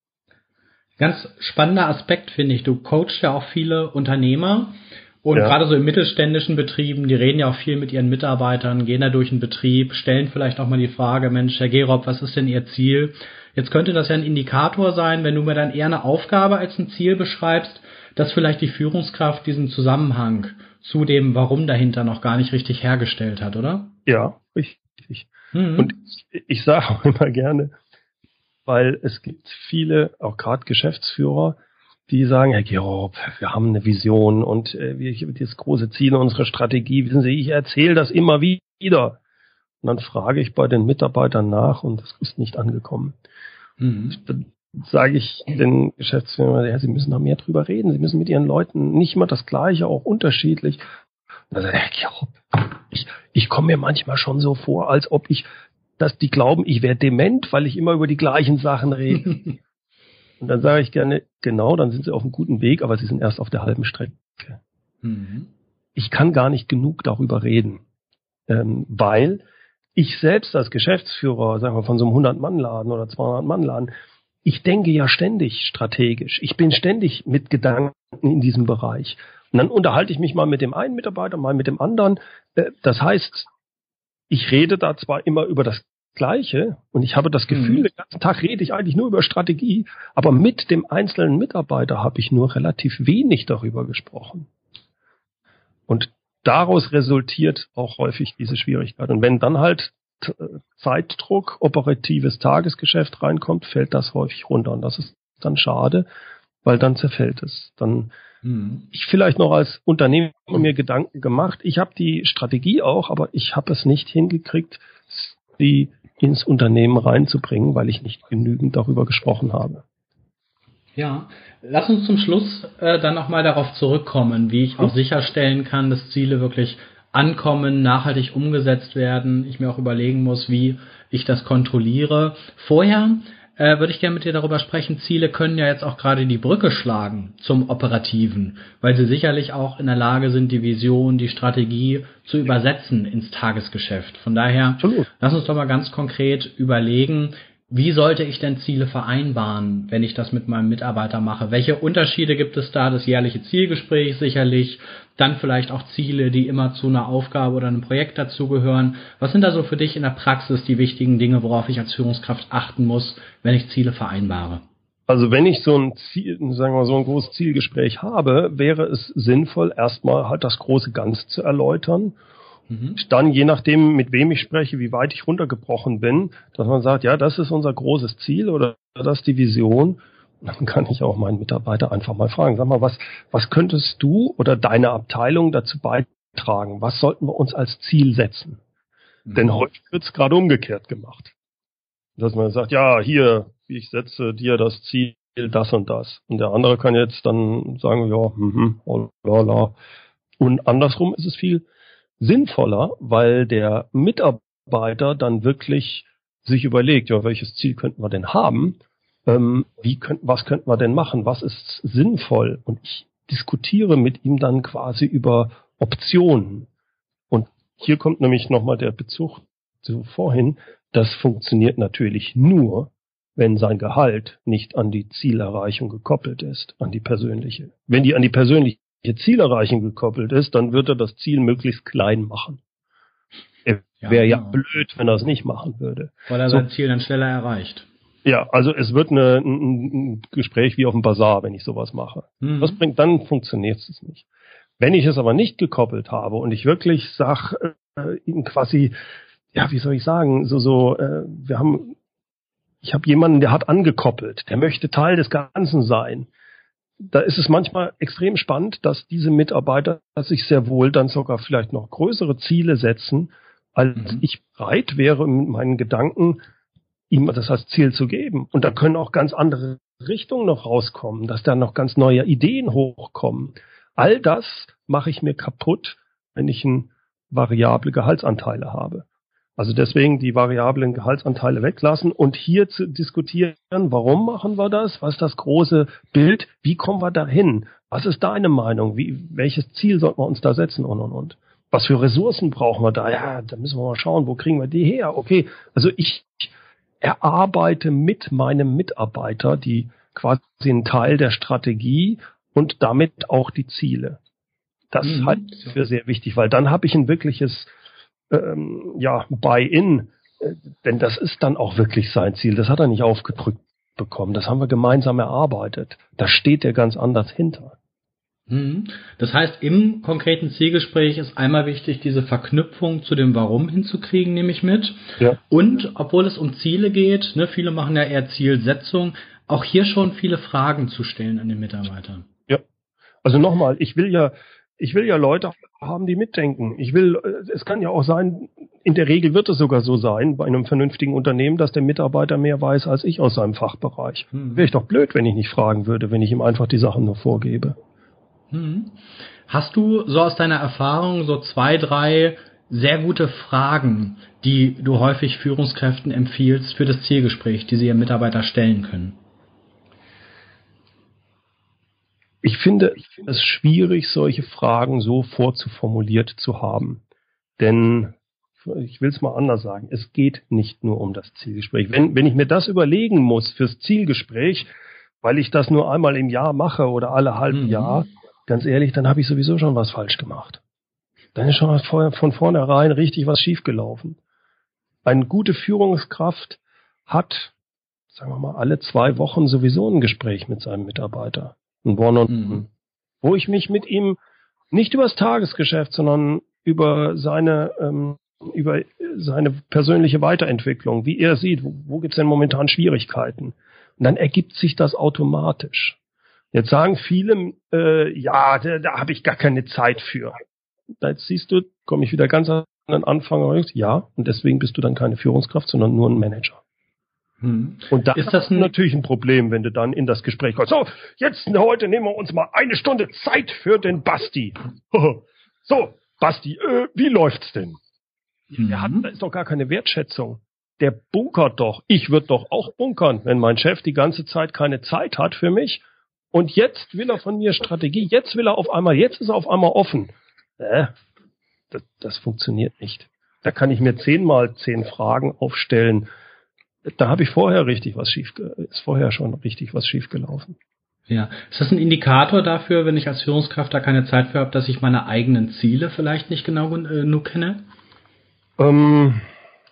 Ganz spannender Aspekt, finde ich. Du coachst ja auch viele Unternehmer. Und ja. gerade so in mittelständischen Betrieben, die reden ja auch viel mit ihren Mitarbeitern, gehen da durch den Betrieb, stellen vielleicht auch mal die Frage, Mensch, Herr Gerob, was ist denn Ihr Ziel? Jetzt könnte das ja ein Indikator sein, wenn du mir dann eher eine Aufgabe als ein Ziel beschreibst, dass vielleicht die Führungskraft diesen Zusammenhang zu dem Warum dahinter noch gar nicht richtig hergestellt hat, oder? Ja, richtig. Mhm. Und ich, ich sage auch immer gerne, weil es gibt viele, auch gerade Geschäftsführer, die sagen, Herr Gerob, wir haben eine Vision und äh, wir haben das große Ziel unserer Strategie. Wissen Sie, ich erzähle das immer wieder. Und dann frage ich bei den Mitarbeitern nach und das ist nicht angekommen. Mhm. Dann sage ich den Geschäftsführern, ja, Sie müssen noch mehr drüber reden. Sie müssen mit Ihren Leuten nicht immer das Gleiche, auch unterschiedlich. Und dann sage ich, Herr Gerob, ich, ich komme mir manchmal schon so vor, als ob ich, dass die glauben, ich wäre dement, weil ich immer über die gleichen Sachen rede. Und dann sage ich gerne, genau, dann sind Sie auf einem guten Weg, aber Sie sind erst auf der halben Strecke. Mhm. Ich kann gar nicht genug darüber reden, ähm, weil ich selbst als Geschäftsführer, sagen wir von so einem hundert-Mann-Laden oder zweihundert-Mann-Laden, ich denke ja ständig strategisch. Ich bin ständig mit Gedanken in diesem Bereich. Und dann unterhalte ich mich mal mit dem einen Mitarbeiter, mal mit dem anderen. Äh, das heißt, ich rede da zwar immer über das Gleiche und ich habe das Gefühl, mhm. den ganzen Tag rede ich eigentlich nur über Strategie, aber mit dem einzelnen Mitarbeiter habe ich nur relativ wenig darüber gesprochen. Und daraus resultiert auch häufig diese Schwierigkeit. Und wenn dann halt t- Zeitdruck, operatives Tagesgeschäft reinkommt, fällt das häufig runter. Und das ist dann schade, weil dann zerfällt es. Dann mhm. ich vielleicht noch als Unternehmer mir Gedanken gemacht. Ich habe die Strategie auch, aber ich habe es nicht hingekriegt, die ins Unternehmen reinzubringen, weil ich nicht genügend darüber gesprochen habe. Ja, lass uns zum Schluss äh, dann nochmal darauf zurückkommen, wie ich auch sicherstellen kann, dass Ziele wirklich ankommen, nachhaltig umgesetzt werden. Ich mir auch überlegen muss, wie ich das kontrolliere. Vorher äh, würde ich gerne mit dir darüber sprechen, Ziele können ja jetzt auch gerade die Brücke schlagen zum Operativen, weil sie sicherlich auch in der Lage sind, die Vision, die Strategie zu übersetzen ins Tagesgeschäft. Von daher, Absolut. Lass uns doch mal ganz konkret überlegen, wie sollte ich denn Ziele vereinbaren, wenn ich das mit meinem Mitarbeiter mache? Welche Unterschiede gibt es da? Das jährliche Zielgespräch sicherlich, dann vielleicht auch Ziele, die immer zu einer Aufgabe oder einem Projekt dazugehören. Was sind da so für dich in der Praxis die wichtigen Dinge, worauf ich als Führungskraft achten muss, wenn ich Ziele vereinbare? Also wenn ich so ein Ziel, sagen wir mal, so ein großes Zielgespräch habe, wäre es sinnvoll, erstmal halt das große Ganze zu erläutern. Mhm. Dann, je nachdem, mit wem ich spreche, wie weit ich runtergebrochen bin, dass man sagt, ja, das ist unser großes Ziel oder das ist die Vision. Und dann kann ich auch meinen Mitarbeiter einfach mal fragen, sag mal, was, was könntest du oder deine Abteilung dazu beitragen? Was sollten wir uns als Ziel setzen? Mhm. Denn häufig wird es gerade umgekehrt gemacht. Dass man sagt, ja, hier, ich setze dir das Ziel, das und das. Und der andere kann jetzt dann sagen, ja, mhm, la, la. Und andersrum ist es viel sinnvoller, weil der Mitarbeiter dann wirklich sich überlegt, ja, welches Ziel könnten wir denn haben? Ähm, wie könnt, was könnten wir denn machen? Was ist sinnvoll? Und ich diskutiere mit ihm dann quasi über Optionen. Und hier kommt nämlich nochmal der Bezug zu vorhin. Das funktioniert natürlich nur, wenn sein Gehalt nicht an die Zielerreichung gekoppelt ist, an die persönliche. Wenn die an die persönliche Zielerreichung gekoppelt ist, dann wird er das Ziel möglichst klein machen. Er Ja, wäre ja genau. blöd, wenn er es nicht machen würde. Weil er So. sein Ziel dann schneller erreicht. Ja, also es wird eine, ein, ein Gespräch wie auf dem Bazar, wenn ich sowas mache. Mhm. Was bringt, dann funktioniert es nicht. Wenn ich es aber nicht gekoppelt habe und ich wirklich sage, äh, ihm quasi, ja, wie soll ich sagen, so, so, äh, wir haben, ich habe jemanden, der hat angekoppelt, der möchte Teil des Ganzen sein. Da ist es manchmal extrem spannend, dass diese Mitarbeiter sich sehr wohl dann sogar vielleicht noch größere Ziele setzen, als Mhm. ich bereit wäre, mit meinen Gedanken ihm das als Ziel zu geben. Und da können auch ganz andere Richtungen noch rauskommen, dass da noch ganz neue Ideen hochkommen. All das mache ich mir kaputt, wenn ich ein variable Gehaltsanteile habe. Also deswegen die variablen Gehaltsanteile weglassen und hier zu diskutieren, warum machen wir das? Was ist das große Bild? Wie kommen wir dahin? Was ist deine Meinung? Wie, welches Ziel sollten wir uns da setzen? Und, und, und. Was für Ressourcen brauchen wir da? Ja, da müssen wir mal schauen, wo kriegen wir die her? Okay, also ich erarbeite mit meinem Mitarbeiter die quasi einen Teil der Strategie und damit auch die Ziele. Das Mhm. halte ich für sehr wichtig, weil dann habe ich ein wirkliches ähm, ja, Buy-in, äh, denn das ist dann auch wirklich sein Ziel. Das hat er nicht aufgedrückt bekommen. Das haben wir gemeinsam erarbeitet. Da steht er ganz anders hinter. Mhm. Das heißt, im konkreten Zielgespräch ist einmal wichtig, diese Verknüpfung zu dem Warum hinzukriegen, nehme ich mit. Ja. Und obwohl es um Ziele geht, ne, viele machen ja eher Zielsetzung, auch hier schon viele Fragen zu stellen an den Mitarbeiter. Ja. Also nochmal, ich will ja, ich will ja Leute haben, die mitdenken. Ich will, es kann ja auch sein, in der Regel wird es sogar so sein, bei einem vernünftigen Unternehmen, dass der Mitarbeiter mehr weiß als ich aus seinem Fachbereich. Mhm. Wäre ich doch blöd, wenn ich nicht fragen würde, wenn ich ihm einfach die Sachen nur vorgebe. Mhm. Hast du so aus deiner Erfahrung so zwei, drei sehr gute Fragen, die du häufig Führungskräften empfiehlst für das Zielgespräch, die sie ihren Mitarbeiter stellen können? Ich finde es schwierig, solche Fragen so vorzuformuliert zu haben. Denn, ich will es mal anders sagen, es geht nicht nur um das Zielgespräch. Wenn, wenn ich mir das überlegen muss fürs Zielgespräch, weil ich das nur einmal im Jahr mache oder alle halben Mhm. Jahr, ganz ehrlich, dann habe ich sowieso schon was falsch gemacht. Dann ist schon von, von vornherein richtig was schiefgelaufen. Eine gute Führungskraft hat, sagen wir mal, alle zwei Wochen sowieso ein Gespräch mit seinem Mitarbeiter. Ein One-on-One. Mhm. Wo ich mich mit ihm nicht über das Tagesgeschäft, sondern über seine, ähm, über seine persönliche Weiterentwicklung, wie er sieht, wo, wo gibt es denn momentan Schwierigkeiten? Und dann ergibt sich das automatisch. Jetzt sagen viele, äh, ja, da, da habe ich gar keine Zeit für. Jetzt siehst du, komme ich wieder ganz an den Anfang. Ja, und deswegen bist du dann keine Führungskraft, sondern nur ein Manager. Mhm. Und da Ist das hast du ein- natürlich ein Problem, wenn du dann in das Gespräch kommst. So, jetzt heute nehmen wir uns mal eine Stunde Zeit für den Basti. So, Basti, äh, wie läuft's denn? Der hat, Mhm. da ist doch gar keine Wertschätzung. Der bunkert doch. Ich würde doch auch bunkern, wenn mein Chef die ganze Zeit keine Zeit hat für mich. Und jetzt will er von mir Strategie. Jetzt will er auf einmal, jetzt ist er auf einmal offen. Äh, das, das funktioniert nicht. Da kann ich mir zehnmal zehn Fragen aufstellen. Da habe ich vorher richtig was schief, ist vorher schon richtig was schief gelaufen. Ja. Ist das ein Indikator dafür, wenn ich als Führungskraft da keine Zeit für habe, dass ich meine eigenen Ziele vielleicht nicht genau genug kenne? Ähm,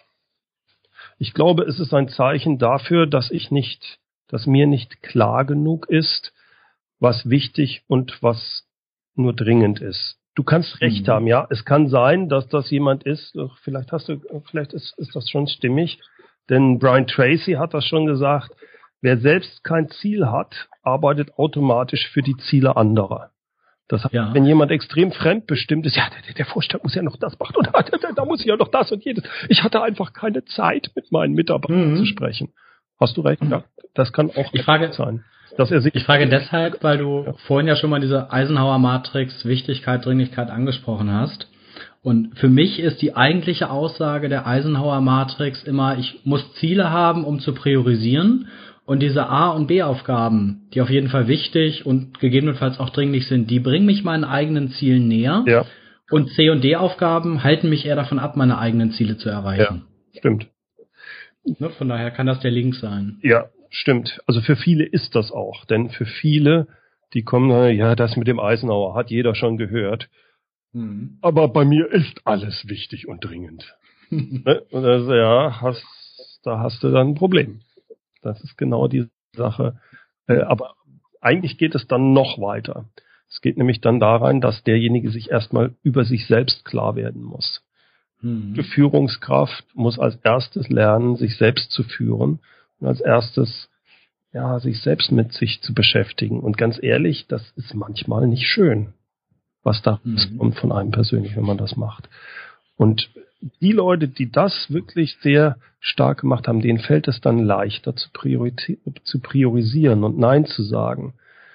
ich glaube, es ist ein Zeichen dafür, dass ich nicht, dass mir nicht klar genug ist, was wichtig und was nur dringend ist. Du kannst recht Mhm. haben, ja. Es kann sein, dass das jemand ist, vielleicht hast du, vielleicht ist, ist das schon stimmig, denn Brian Tracy hat das schon gesagt, wer selbst kein Ziel hat, arbeitet automatisch für die Ziele anderer. Das heißt, Ja. wenn jemand extrem fremdbestimmt ist, ja, der, der Vorstand muss ja noch das machen und da, da, da muss ich ja noch das und jedes. Ich hatte einfach keine Zeit, mit meinen Mitarbeitern Mhm. zu sprechen. Hast du recht? Ja, das kann auch Ich frage- sein. dass er sich... Ich frage deshalb, weil du ja. vorhin ja schon mal diese Eisenhower-Matrix Wichtigkeit, Dringlichkeit angesprochen hast. Und für mich ist die eigentliche Aussage der Eisenhower-Matrix immer, ich muss Ziele haben, um zu priorisieren. Und diese A- und B-Aufgaben, die auf jeden Fall wichtig und gegebenenfalls auch dringlich sind, die bringen mich meinen eigenen Zielen näher. Ja. Und C- und D-Aufgaben halten mich eher davon ab, meine eigenen Ziele zu erreichen. Ja, stimmt. Ne, von daher kann das der Link sein. Ja, stimmt. Also für viele ist das auch. Denn für viele, die kommen, ja, das mit dem Eisenhower hat jeder schon gehört. Mhm. Aber bei mir ist alles wichtig und dringend. Ne? Und also, ja, hast, da hast du dann ein Problem. Das ist genau die Sache. Äh, aber eigentlich geht es dann noch weiter. Es geht nämlich dann daran, dass derjenige sich erstmal über sich selbst klar werden muss. Mhm. Die Führungskraft muss als erstes lernen, sich selbst zu führen und als erstes ja, sich selbst mit sich zu beschäftigen. Und ganz ehrlich, das ist manchmal nicht schön, was da mhm. kommt von einem persönlich, wenn man das macht. Und die Leute, die das wirklich sehr stark gemacht haben, denen fällt es dann leichter zu, priori- zu priorisieren und Nein zu sagen.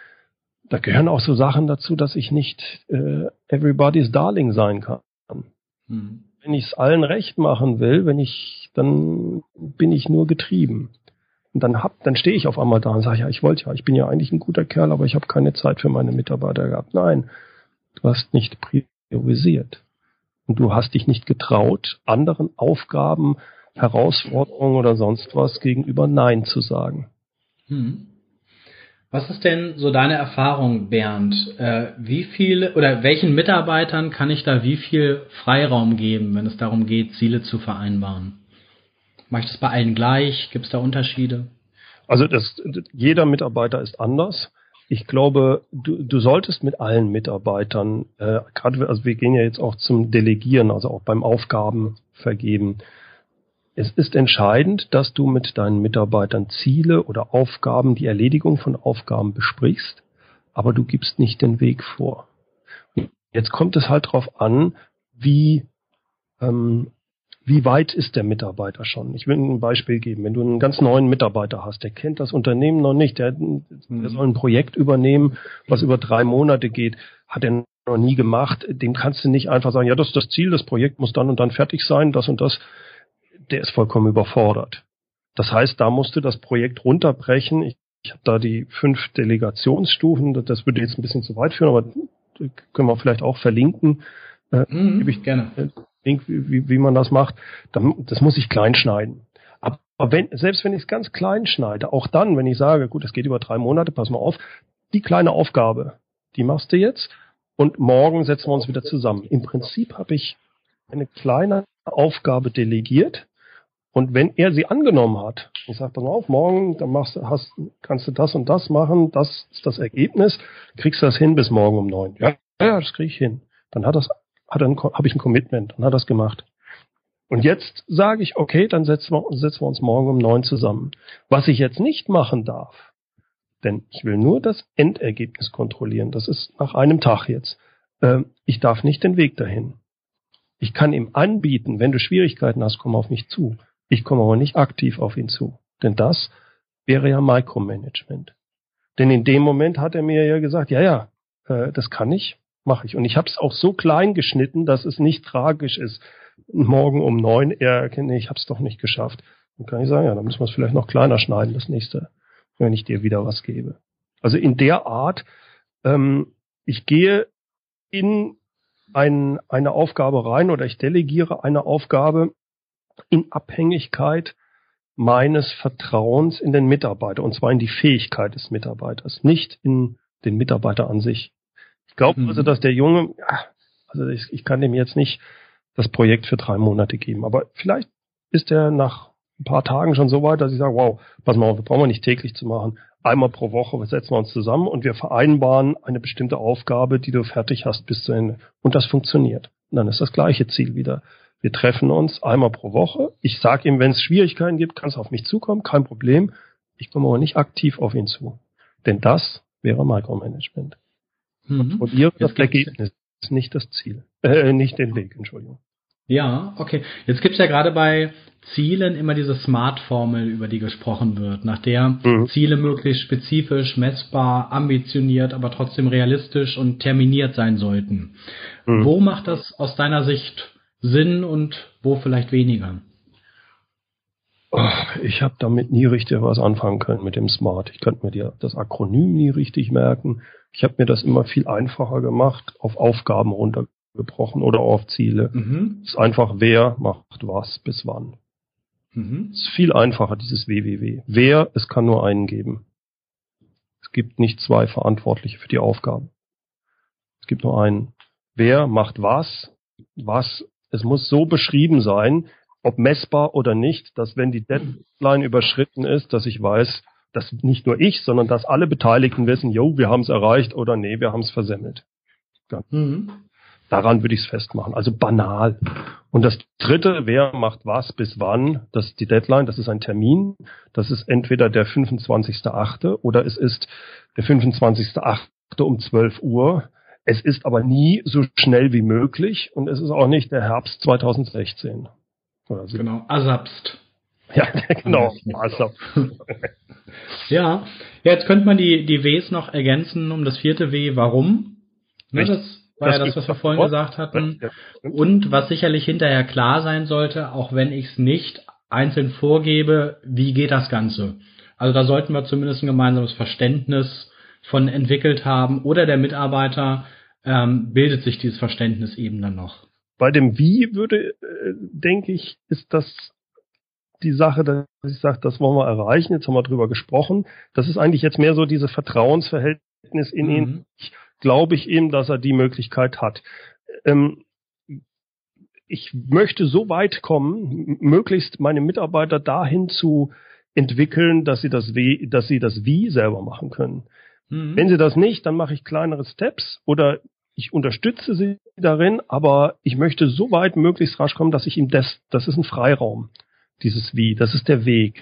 Da gehören auch so Sachen dazu, dass ich nicht äh, everybody's darling sein kann. Mhm. Wenn ich es allen recht machen will, wenn ich, dann bin ich nur getrieben. Und dann hab, dann stehe ich auf einmal da und sage, ja, ich wollte ja, ich bin ja eigentlich ein guter Kerl, aber ich habe keine Zeit für meine Mitarbeiter gehabt. Nein, du hast nicht priorisiert. Und du hast dich nicht getraut, anderen Aufgaben, Herausforderungen oder sonst was gegenüber Nein zu sagen. Hm. Was ist denn so deine Erfahrung, Bernd? Äh, wie viele oder welchen Mitarbeitern kann ich da wie viel Freiraum geben, wenn es darum geht, Ziele zu vereinbaren? Mache ich das bei allen gleich? Gibt es da Unterschiede? Also das, jeder Mitarbeiter ist anders. Ich glaube, du, du solltest mit allen Mitarbeitern, äh, gerade, also wir gehen ja jetzt auch zum Delegieren, also auch beim Aufgaben vergeben. Es ist entscheidend, dass du mit deinen Mitarbeitern Ziele oder Aufgaben, die Erledigung von Aufgaben besprichst, aber du gibst nicht den Weg vor. Jetzt kommt es halt drauf an, wie, ähm, wie weit ist der Mitarbeiter schon? Ich will ein Beispiel geben. Wenn du einen ganz neuen Mitarbeiter hast, der kennt das Unternehmen noch nicht, der, der soll ein Projekt übernehmen, was über drei Monate geht, hat er noch nie gemacht, dem kannst du nicht einfach sagen, ja, das ist das Ziel, das Projekt muss dann und dann fertig sein, das und das. Der ist vollkommen überfordert. Das heißt, da musst du das Projekt runterbrechen. Ich, ich habe da die fünf Delegationsstufen, das würde jetzt ein bisschen zu weit führen, aber können wir vielleicht auch verlinken. Äh, mhm, gebe ich gerne. Link, wie, wie man das macht. Das muss ich klein schneiden. Aber wenn, selbst wenn ich es ganz klein schneide, auch dann, wenn ich sage, gut, es geht über drei Monate, pass mal auf, die kleine Aufgabe, die machst du jetzt und morgen setzen wir uns wieder zusammen. Im Prinzip habe ich eine kleine Aufgabe delegiert und wenn er sie angenommen hat, ich sage, pass mal auf, morgen dann machst, hast, kannst du das und das machen, das ist das Ergebnis, kriegst du das hin bis morgen um neun. Ja, ja, das kriege ich hin. Dann hat das hat dann habe ich ein Commitment und hat das gemacht. Und jetzt sage ich, okay, dann setzen wir, setzen wir uns morgen um neun zusammen. Was ich jetzt nicht machen darf, denn ich will nur das Endergebnis kontrollieren. Das ist nach einem Tag jetzt. Äh, ich darf nicht den Weg dahin. Ich kann ihm anbieten, wenn du Schwierigkeiten hast, komm auf mich zu. Ich komme aber nicht aktiv auf ihn zu. Denn das wäre ja Micromanagement. Denn in dem Moment hat er mir ja gesagt, ja, ja, äh, das kann ich. Mache ich. Und ich habe es auch so klein geschnitten, dass es nicht tragisch ist. Morgen um neun, er erkennt, nee, ich habe es doch nicht geschafft. Dann kann ich sagen, ja, dann müssen wir es vielleicht noch kleiner schneiden, das nächste, wenn ich dir wieder was gebe. Also in der Art, ähm, ich gehe in ein, eine Aufgabe rein oder ich delegiere eine Aufgabe in Abhängigkeit meines Vertrauens in den Mitarbeiter, und zwar in die Fähigkeit des Mitarbeiters, nicht in den Mitarbeiter an sich. Ich glaube also, dass der Junge, ja, also ich, ich kann dem jetzt nicht das Projekt für drei Monate geben, aber vielleicht ist er nach ein paar Tagen schon so weit, dass ich sage, wow, pass mal auf, wir brauchen wir nicht täglich zu machen. Einmal pro Woche setzen wir uns zusammen und wir vereinbaren eine bestimmte Aufgabe, die du fertig hast bis zu Ende. Und das funktioniert. Und dann ist das gleiche Ziel wieder. Wir treffen uns einmal pro Woche. Ich sage ihm, wenn es Schwierigkeiten gibt, kannst du auf mich zukommen, kein Problem. Ich komme aber nicht aktiv auf ihn zu. Denn das wäre Micromanagement. Kontrolliere das Ergebnis, nicht das Ziel. Äh, nicht den Weg, Entschuldigung. Ja, okay. Jetzt gibt's ja gerade bei Zielen immer diese SMART-Formel, über die gesprochen wird, nach der mhm. Ziele möglichst spezifisch, messbar, ambitioniert, aber trotzdem realistisch und terminiert sein sollten. Mhm. Wo macht das aus deiner Sicht Sinn und wo vielleicht weniger? Ich habe damit nie richtig was anfangen können mit dem SMART. Ich könnte mir die, das Akronym nie richtig merken. Ich habe mir das immer viel einfacher gemacht, auf Aufgaben runtergebrochen oder auf Ziele. Mhm. Es ist einfach, wer macht was bis wann. Mhm. Es ist viel einfacher, dieses W W W. Wer, es kann nur einen geben. Es gibt nicht zwei Verantwortliche für die Aufgaben. Es gibt nur einen. Wer macht was? Was? Es muss so beschrieben sein, ob messbar oder nicht, dass wenn die Deadline überschritten ist, dass ich weiß, dass nicht nur ich, sondern dass alle Beteiligten wissen, jo, wir haben es erreicht oder nee, wir haben es versemmelt. Ja. Mhm. Daran würde ich es festmachen. Also banal. Und das dritte, wer macht was bis wann, das ist die Deadline, das ist ein Termin. Das ist entweder der fünfundzwanzigster achte oder es ist der fünfundzwanzigster achte um zwölf Uhr. Es ist aber nie so schnell wie möglich und es ist auch nicht der Herbst zweitausendsechzehn. Oder so. Genau, ASAPst. Ja, genau, ASAP. Ja, jetzt könnte man die, die Ws noch ergänzen um das vierte W, warum? Ne, das war das ja das, was wir vorhin gesagt hatten. Und was sicherlich hinterher klar sein sollte, auch wenn ich es nicht einzeln vorgebe, wie geht das Ganze? Also da sollten wir zumindest ein gemeinsames Verständnis von entwickelt haben oder der Mitarbeiter ähm, bildet sich dieses Verständnis eben dann noch. Bei dem Wie würde, äh, denke ich, ist das die Sache, dass ich sage, das wollen wir erreichen. Jetzt haben wir drüber gesprochen. Das ist eigentlich jetzt mehr so dieses Vertrauensverhältnis in mhm. ihn. Ich, glaube ich ihm, dass er die Möglichkeit hat. Ähm, ich möchte so weit kommen, möglichst meine Mitarbeiter dahin zu entwickeln, dass sie das Wie, dass sie das Wie selber machen können. Mhm. Wenn sie das nicht, dann mache ich kleinere Steps oder ich unterstütze sie darin, aber ich möchte so weit möglichst rasch kommen, dass ich ihm das, das ist ein Freiraum, dieses Wie, das ist der Weg.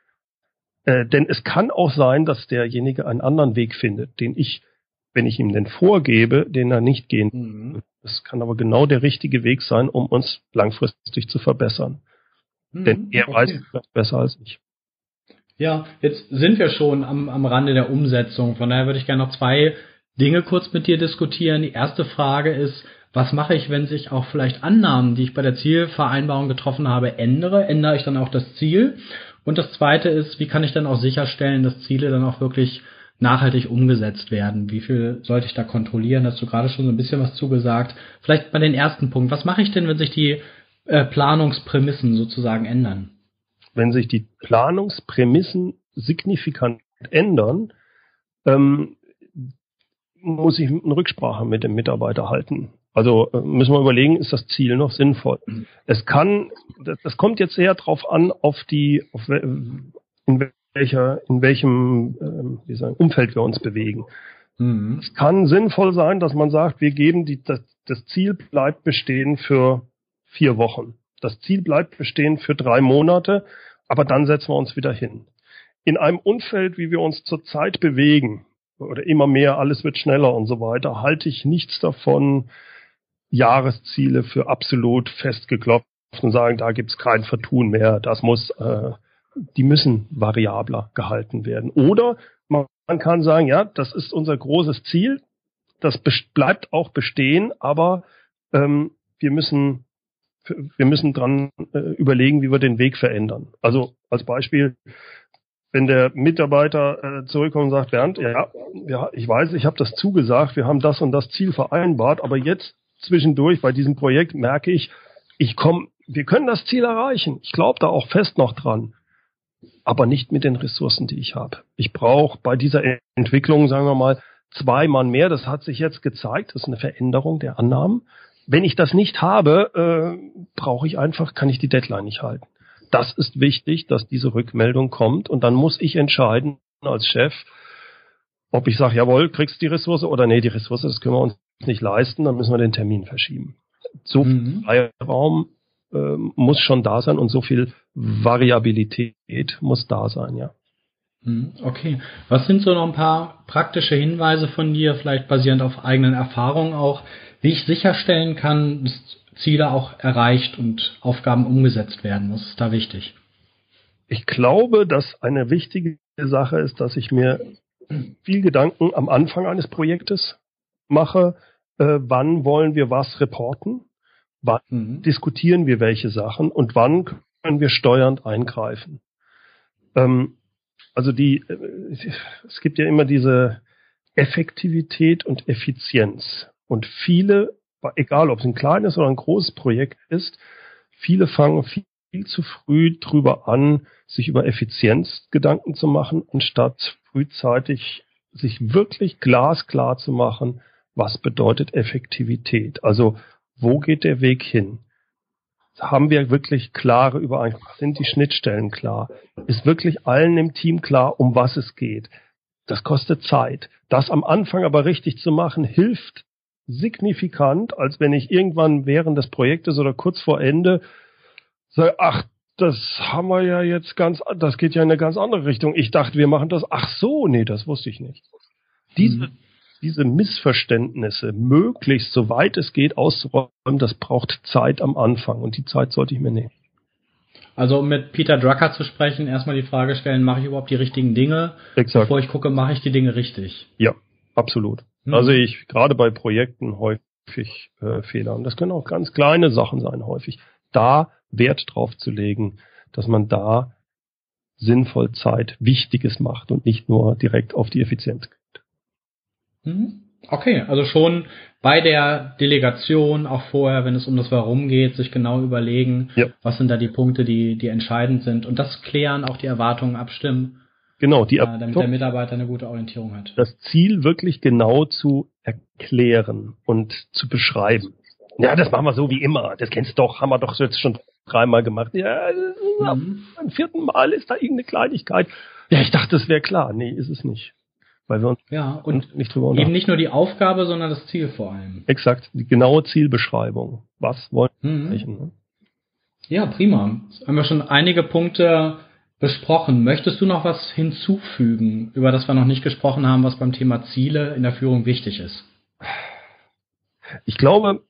Äh, denn es kann auch sein, dass derjenige einen anderen Weg findet, den ich, wenn ich ihm den vorgebe, den er nicht gehen will. Mhm. Das kann aber genau der richtige Weg sein, um uns langfristig zu verbessern. Mhm, denn er okay. weiß das besser als ich. Ja, jetzt sind wir schon am, am Rande der Umsetzung. Von daher würde ich gerne noch zwei Dinge kurz mit dir diskutieren. Die erste Frage ist, was mache ich, wenn sich auch vielleicht Annahmen, die ich bei der Zielvereinbarung getroffen habe, ändere? Ändere ich dann auch das Ziel? Und das zweite ist, wie kann ich dann auch sicherstellen, dass Ziele dann auch wirklich nachhaltig umgesetzt werden? Wie viel sollte ich da kontrollieren? Hast du gerade schon so ein bisschen was zugesagt. Vielleicht bei den ersten Punkt. Was mache ich denn, wenn sich die äh, Planungsprämissen sozusagen ändern? Wenn sich die Planungsprämissen signifikant ändern, ähm, muss ich eine Rücksprache mit dem Mitarbeiter halten. Also äh, müssen wir überlegen, ist das Ziel noch sinnvoll? Mhm. Es kann, das, das kommt jetzt sehr drauf an, auf die, auf, in welcher, in welchem äh, wie sagen, Umfeld wir uns bewegen. Mhm. Es kann sinnvoll sein, dass man sagt, wir geben die, das, das Ziel bleibt bestehen für vier Wochen. Das Ziel bleibt bestehen für drei Monate, aber dann setzen wir uns wieder hin. In einem Umfeld, wie wir uns zurzeit bewegen, oder immer mehr, alles wird schneller und so weiter, halte ich nichts davon, Jahresziele für absolut festgeklopft und sagen, da gibt's kein Vertun mehr, das muss, äh, die müssen variabler gehalten werden. Oder man, man kann sagen, ja, das ist unser großes Ziel, das best- bleibt auch bestehen, aber ähm, wir müssen wir müssen dran äh, überlegen, wie wir den Weg verändern. Also als Beispiel, wenn der Mitarbeiter äh, zurückkommt und sagt, Bernd, ja, ja ich weiß, ich habe das zugesagt, wir haben das und das Ziel vereinbart, aber jetzt zwischendurch bei diesem Projekt merke ich, ich komme, wir können das Ziel erreichen. Ich glaube da auch fest noch dran, aber nicht mit den Ressourcen, die ich habe. Ich brauche bei dieser Entwicklung, sagen wir mal, zwei Mann mehr. Das hat sich jetzt gezeigt. Das ist eine Veränderung der Annahmen. Wenn ich das nicht habe, äh, brauche ich einfach, kann ich die Deadline nicht halten. Das ist wichtig, dass diese Rückmeldung kommt und dann muss ich entscheiden als Chef, ob ich sage, jawohl, kriegst die Ressource oder nee, die Ressource, das können wir uns nicht leisten, dann müssen wir den Termin verschieben. So viel mhm. Freiraum äh, muss schon da sein und so viel Variabilität muss da sein, ja. Okay. Was sind so noch ein paar praktische Hinweise von dir, vielleicht basierend auf eigenen Erfahrungen auch, wie ich sicherstellen kann, dass Ziele auch erreicht und Aufgaben umgesetzt werden? Was ist da wichtig? Ich glaube, dass eine wichtige Sache ist, dass ich mir viel Gedanken am Anfang eines Projektes mache, äh, wann wollen wir was reporten, wann mhm. diskutieren wir welche Sachen und wann können wir steuernd eingreifen. Ähm, also die, äh, es gibt ja immer diese Effektivität und Effizienz. Und viele, egal ob es ein kleines oder ein großes Projekt ist, viele fangen viel, viel zu früh drüber an, sich über Effizienz Gedanken zu machen, anstatt frühzeitig sich wirklich glasklar zu machen, was bedeutet Effektivität. Also wo geht der Weg hin? Haben wir wirklich klare Übereinkunft? Sind die Schnittstellen klar? Ist wirklich allen im Team klar, um was es geht? Das kostet Zeit. Das am Anfang aber richtig zu machen, hilft signifikant, als wenn ich irgendwann während des Projektes oder kurz vor Ende sage, ach, das haben wir ja jetzt ganz, das geht ja in eine ganz andere Richtung. Ich dachte, wir machen das. Ach so, nee, das wusste ich nicht. Diese, mhm. diese Missverständnisse möglichst, soweit es geht, auszuräumen, das braucht Zeit am Anfang und die Zeit sollte ich mir nehmen. Also um mit Peter Drucker zu sprechen, erstmal die Frage stellen, mache ich überhaupt die richtigen Dinge? Exakt. Bevor ich gucke, mache ich die Dinge richtig? Ja, absolut. Hm. Also ich, gerade bei Projekten häufig äh, Fehler. Und das können auch ganz kleine Sachen sein häufig. Da Wert drauf zu legen, dass man da sinnvoll Zeit Wichtiges macht und nicht nur direkt auf die Effizienz geht. Mhm. Okay, also schon bei der Delegation, auch vorher, wenn es um das Warum geht, sich genau überlegen, ja. was sind da die Punkte, die, die entscheidend sind und das klären, auch die Erwartungen abstimmen. Genau, die äh, damit der Mitarbeiter eine gute Orientierung hat. Das Ziel wirklich genau zu erklären und zu beschreiben. Ja, das machen wir so wie immer. Das kennst du doch, haben wir doch jetzt schon dreimal gemacht. Ja, mhm. beim vierten Mal ist da irgendeine Kleinigkeit. Ja, ich dachte, das wäre klar. Nee, ist es nicht. Weil wir uns ja, und nicht drüber unterhalten. Eben nicht nur die Aufgabe, sondern das Ziel vor allem. Exakt, die genaue Zielbeschreibung. Was wollen wir mhm. erreichen? Ne? Ja, prima. Jetzt haben wir schon einige Punkte besprochen. Möchtest du noch was hinzufügen, über das wir noch nicht gesprochen haben, was beim Thema Ziele in der Führung wichtig ist? Ich glaube,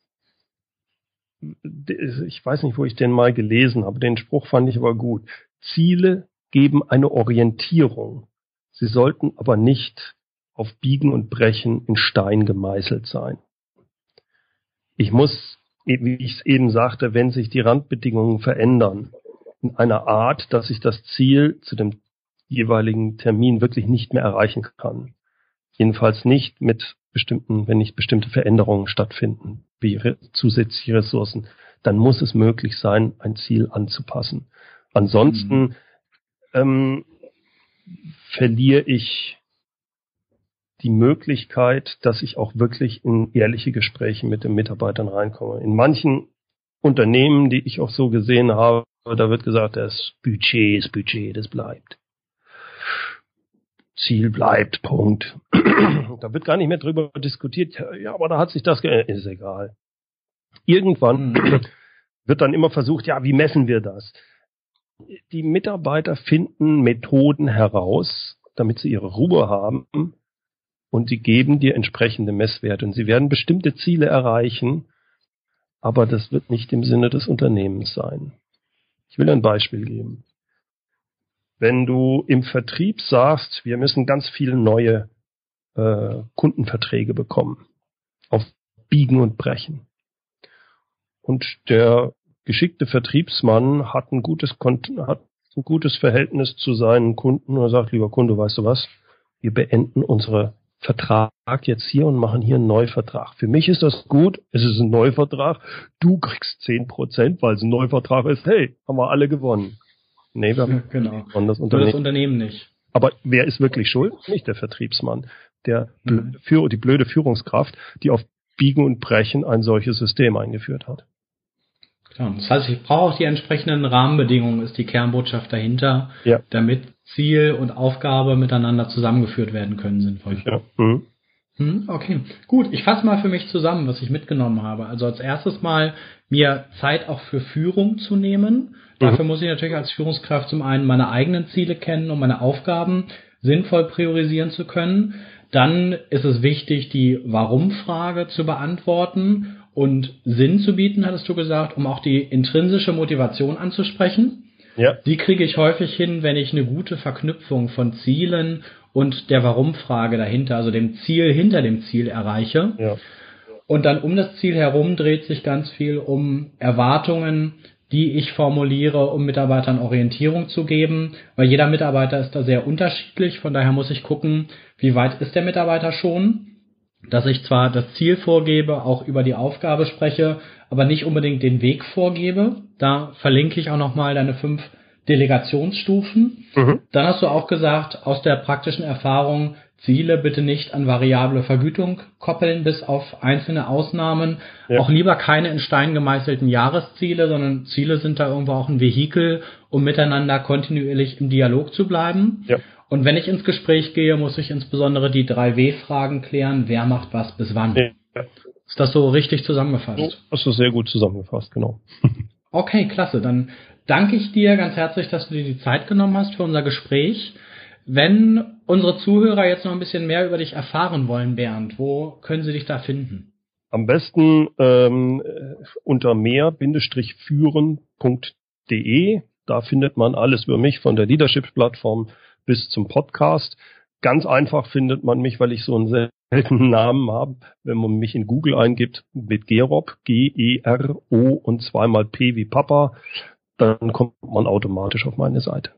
ich weiß nicht, wo ich den mal gelesen habe, den Spruch fand ich aber gut. Ziele geben eine Orientierung. Sie sollten aber nicht auf Biegen und Brechen in Stein gemeißelt sein. Ich muss, wie ich es eben sagte, wenn sich die Randbedingungen verändern, in einer Art, dass ich das Ziel zu dem jeweiligen Termin wirklich nicht mehr erreichen kann. Jedenfalls nicht mit bestimmten, wenn nicht bestimmte Veränderungen stattfinden, wie re- zusätzliche Ressourcen, dann muss es möglich sein, ein Ziel anzupassen. Ansonsten mhm. ähm, verliere ich die Möglichkeit, dass ich auch wirklich in ehrliche Gespräche mit den Mitarbeitern reinkomme. In manchen Unternehmen, die ich auch so gesehen habe, da wird gesagt, das Budget ist Budget, das bleibt. Ziel bleibt, Punkt. Da wird gar nicht mehr drüber diskutiert. Ja, aber da hat sich das geändert. Ist egal. Irgendwann mhm. wird dann immer versucht, ja, wie messen wir das? Die Mitarbeiter finden Methoden heraus, damit sie ihre Ruhe haben und sie geben dir entsprechende Messwerte. Und sie werden bestimmte Ziele erreichen, aber das wird nicht im Sinne des Unternehmens sein. Ich will ein Beispiel geben. Wenn du im Vertrieb sagst, wir müssen ganz viele neue äh, Kundenverträge bekommen, auf Biegen und Brechen. Und der geschickte Vertriebsmann hat ein gutes hat ein gutes Verhältnis zu seinen Kunden und er sagt, lieber Kunde, weißt du was, wir beenden unseren Vertrag jetzt hier und machen hier einen Neuvertrag. Für mich ist das gut, es ist ein Neuvertrag, du kriegst zehn Prozent, weil es ein Neuvertrag ist, hey, haben wir alle gewonnen. Nee, wir haben genau. gewonnen, das Unternehmen. das Unternehmen nicht. Aber wer ist wirklich schuld? Nicht der Vertriebsmann, der mhm. blöde, die blöde Führungskraft, die auf Biegen und Brechen ein solches System eingeführt hat. Klar, das heißt, ich brauche auch die entsprechenden Rahmenbedingungen, ist die Kernbotschaft dahinter, ja. damit Ziel und Aufgabe miteinander zusammengeführt werden können, sinnvoll. Ja. Mhm. Hm, okay, gut. Ich fasse mal für mich zusammen, was ich mitgenommen habe. Also als erstes mal mir Zeit auch für Führung zu nehmen. Dafür mhm. muss ich natürlich als Führungskraft zum einen meine eigenen Ziele kennen, um meine Aufgaben sinnvoll priorisieren zu können. Dann ist es wichtig, die Warum-Frage zu beantworten und Sinn zu bieten, hattest du gesagt, um auch die intrinsische Motivation anzusprechen. Ja. Die kriege ich häufig hin, wenn ich eine gute Verknüpfung von Zielen und der Warum-Frage dahinter, also dem Ziel hinter dem Ziel erreiche. Ja. Und dann um das Ziel herum dreht sich ganz viel um Erwartungen, die ich formuliere, um Mitarbeitern Orientierung zu geben, weil jeder Mitarbeiter ist da sehr unterschiedlich, von daher muss ich gucken, wie weit ist der Mitarbeiter schon, dass ich zwar das Ziel vorgebe, auch über die Aufgabe spreche, aber nicht unbedingt den Weg vorgebe. Da verlinke ich auch nochmal deine fünf Delegationsstufen. Mhm. Dann hast du auch gesagt, aus der praktischen Erfahrung, Ziele bitte nicht an variable Vergütung koppeln, bis auf einzelne Ausnahmen. Ja. Auch lieber keine in Stein gemeißelten Jahresziele, sondern Ziele sind da irgendwo auch ein Vehikel, um miteinander kontinuierlich im Dialog zu bleiben. Ja. Und wenn ich ins Gespräch gehe, muss ich insbesondere die drei W-Fragen klären. Wer macht was bis wann? Ja. Ist das so richtig zusammengefasst? So, hast du sehr gut zusammengefasst, genau. Okay, klasse. Dann danke ich dir ganz herzlich, dass du dir die Zeit genommen hast für unser Gespräch. Wenn unsere Zuhörer jetzt noch ein bisschen mehr über dich erfahren wollen, Bernd, wo können sie dich da finden? Am besten ähm, unter mehr führen punkt de. Da findet man alles über mich, von der Leadership-Plattform bis zum Podcast. Ganz einfach findet man mich, weil ich so einen seltenen Namen habe. Wenn man mich in Google eingibt, mit Gerob, G E R O und zweimal P wie Papa, dann kommt man automatisch auf meine Seite.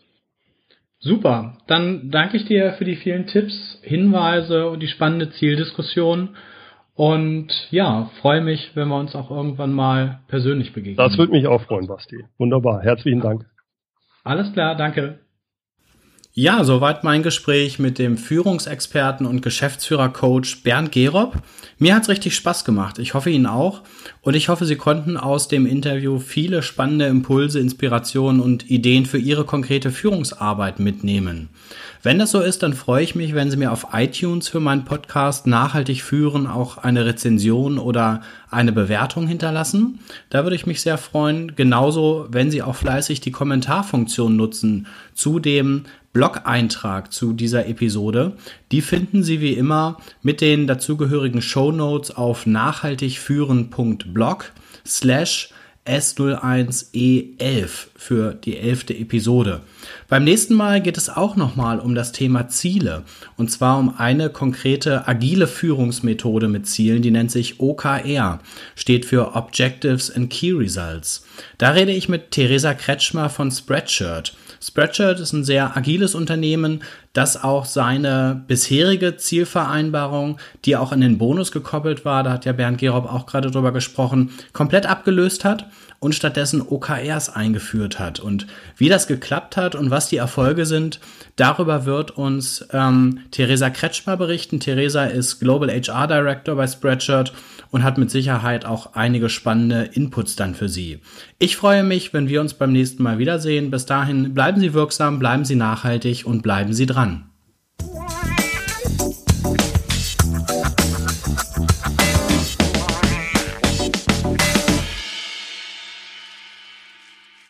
Super, dann danke ich dir für die vielen Tipps, Hinweise und die spannende Zieldiskussion und ja, freue mich, wenn wir uns auch irgendwann mal persönlich begegnen. Das würde mich auch freuen, Basti. Wunderbar, herzlichen Dank. Alles klar, danke. Ja, soweit mein Gespräch mit dem Führungsexperten und Geschäftsführer-Coach Bernd Gerob. Mir hat's richtig Spaß gemacht. Ich hoffe Ihnen auch. Und ich hoffe, Sie konnten aus dem Interview viele spannende Impulse, Inspirationen und Ideen für Ihre konkrete Führungsarbeit mitnehmen. Wenn das so ist, dann freue ich mich, wenn Sie mir auf iTunes für meinen Podcast Nachhaltig führen auch eine Rezension oder eine Bewertung hinterlassen. Da würde ich mich sehr freuen. Genauso, wenn Sie auch fleißig die Kommentarfunktion nutzen zu dem Blog-Eintrag zu dieser Episode. Die finden Sie wie immer mit den dazugehörigen Shownotes auf nachhaltigführen punkt blog slash S null eins E elf für die elfte Episode. Beim nächsten Mal geht es auch nochmal um das Thema Ziele und zwar um eine konkrete agile Führungsmethode mit Zielen, die nennt sich O K R, steht für Objectives and Key Results. Da rede ich mit Theresa Kretschmer von Spreadshirt. Spreadshirt ist ein sehr agiles Unternehmen, das auch seine bisherige Zielvereinbarung, die auch an den Bonus gekoppelt war, da hat ja Bernd Gerob auch gerade drüber gesprochen, komplett abgelöst hat und stattdessen O K Rs eingeführt hat. Und wie das geklappt hat und was die Erfolge sind, darüber wird uns ähm, Theresa Kretschmer berichten. Theresa ist Global H R Director bei Spreadshirt und hat mit Sicherheit auch einige spannende Inputs dann für Sie. Ich freue mich, wenn wir uns beim nächsten Mal wiedersehen. Bis dahin bleiben Sie wirksam, bleiben Sie nachhaltig und bleiben Sie dran.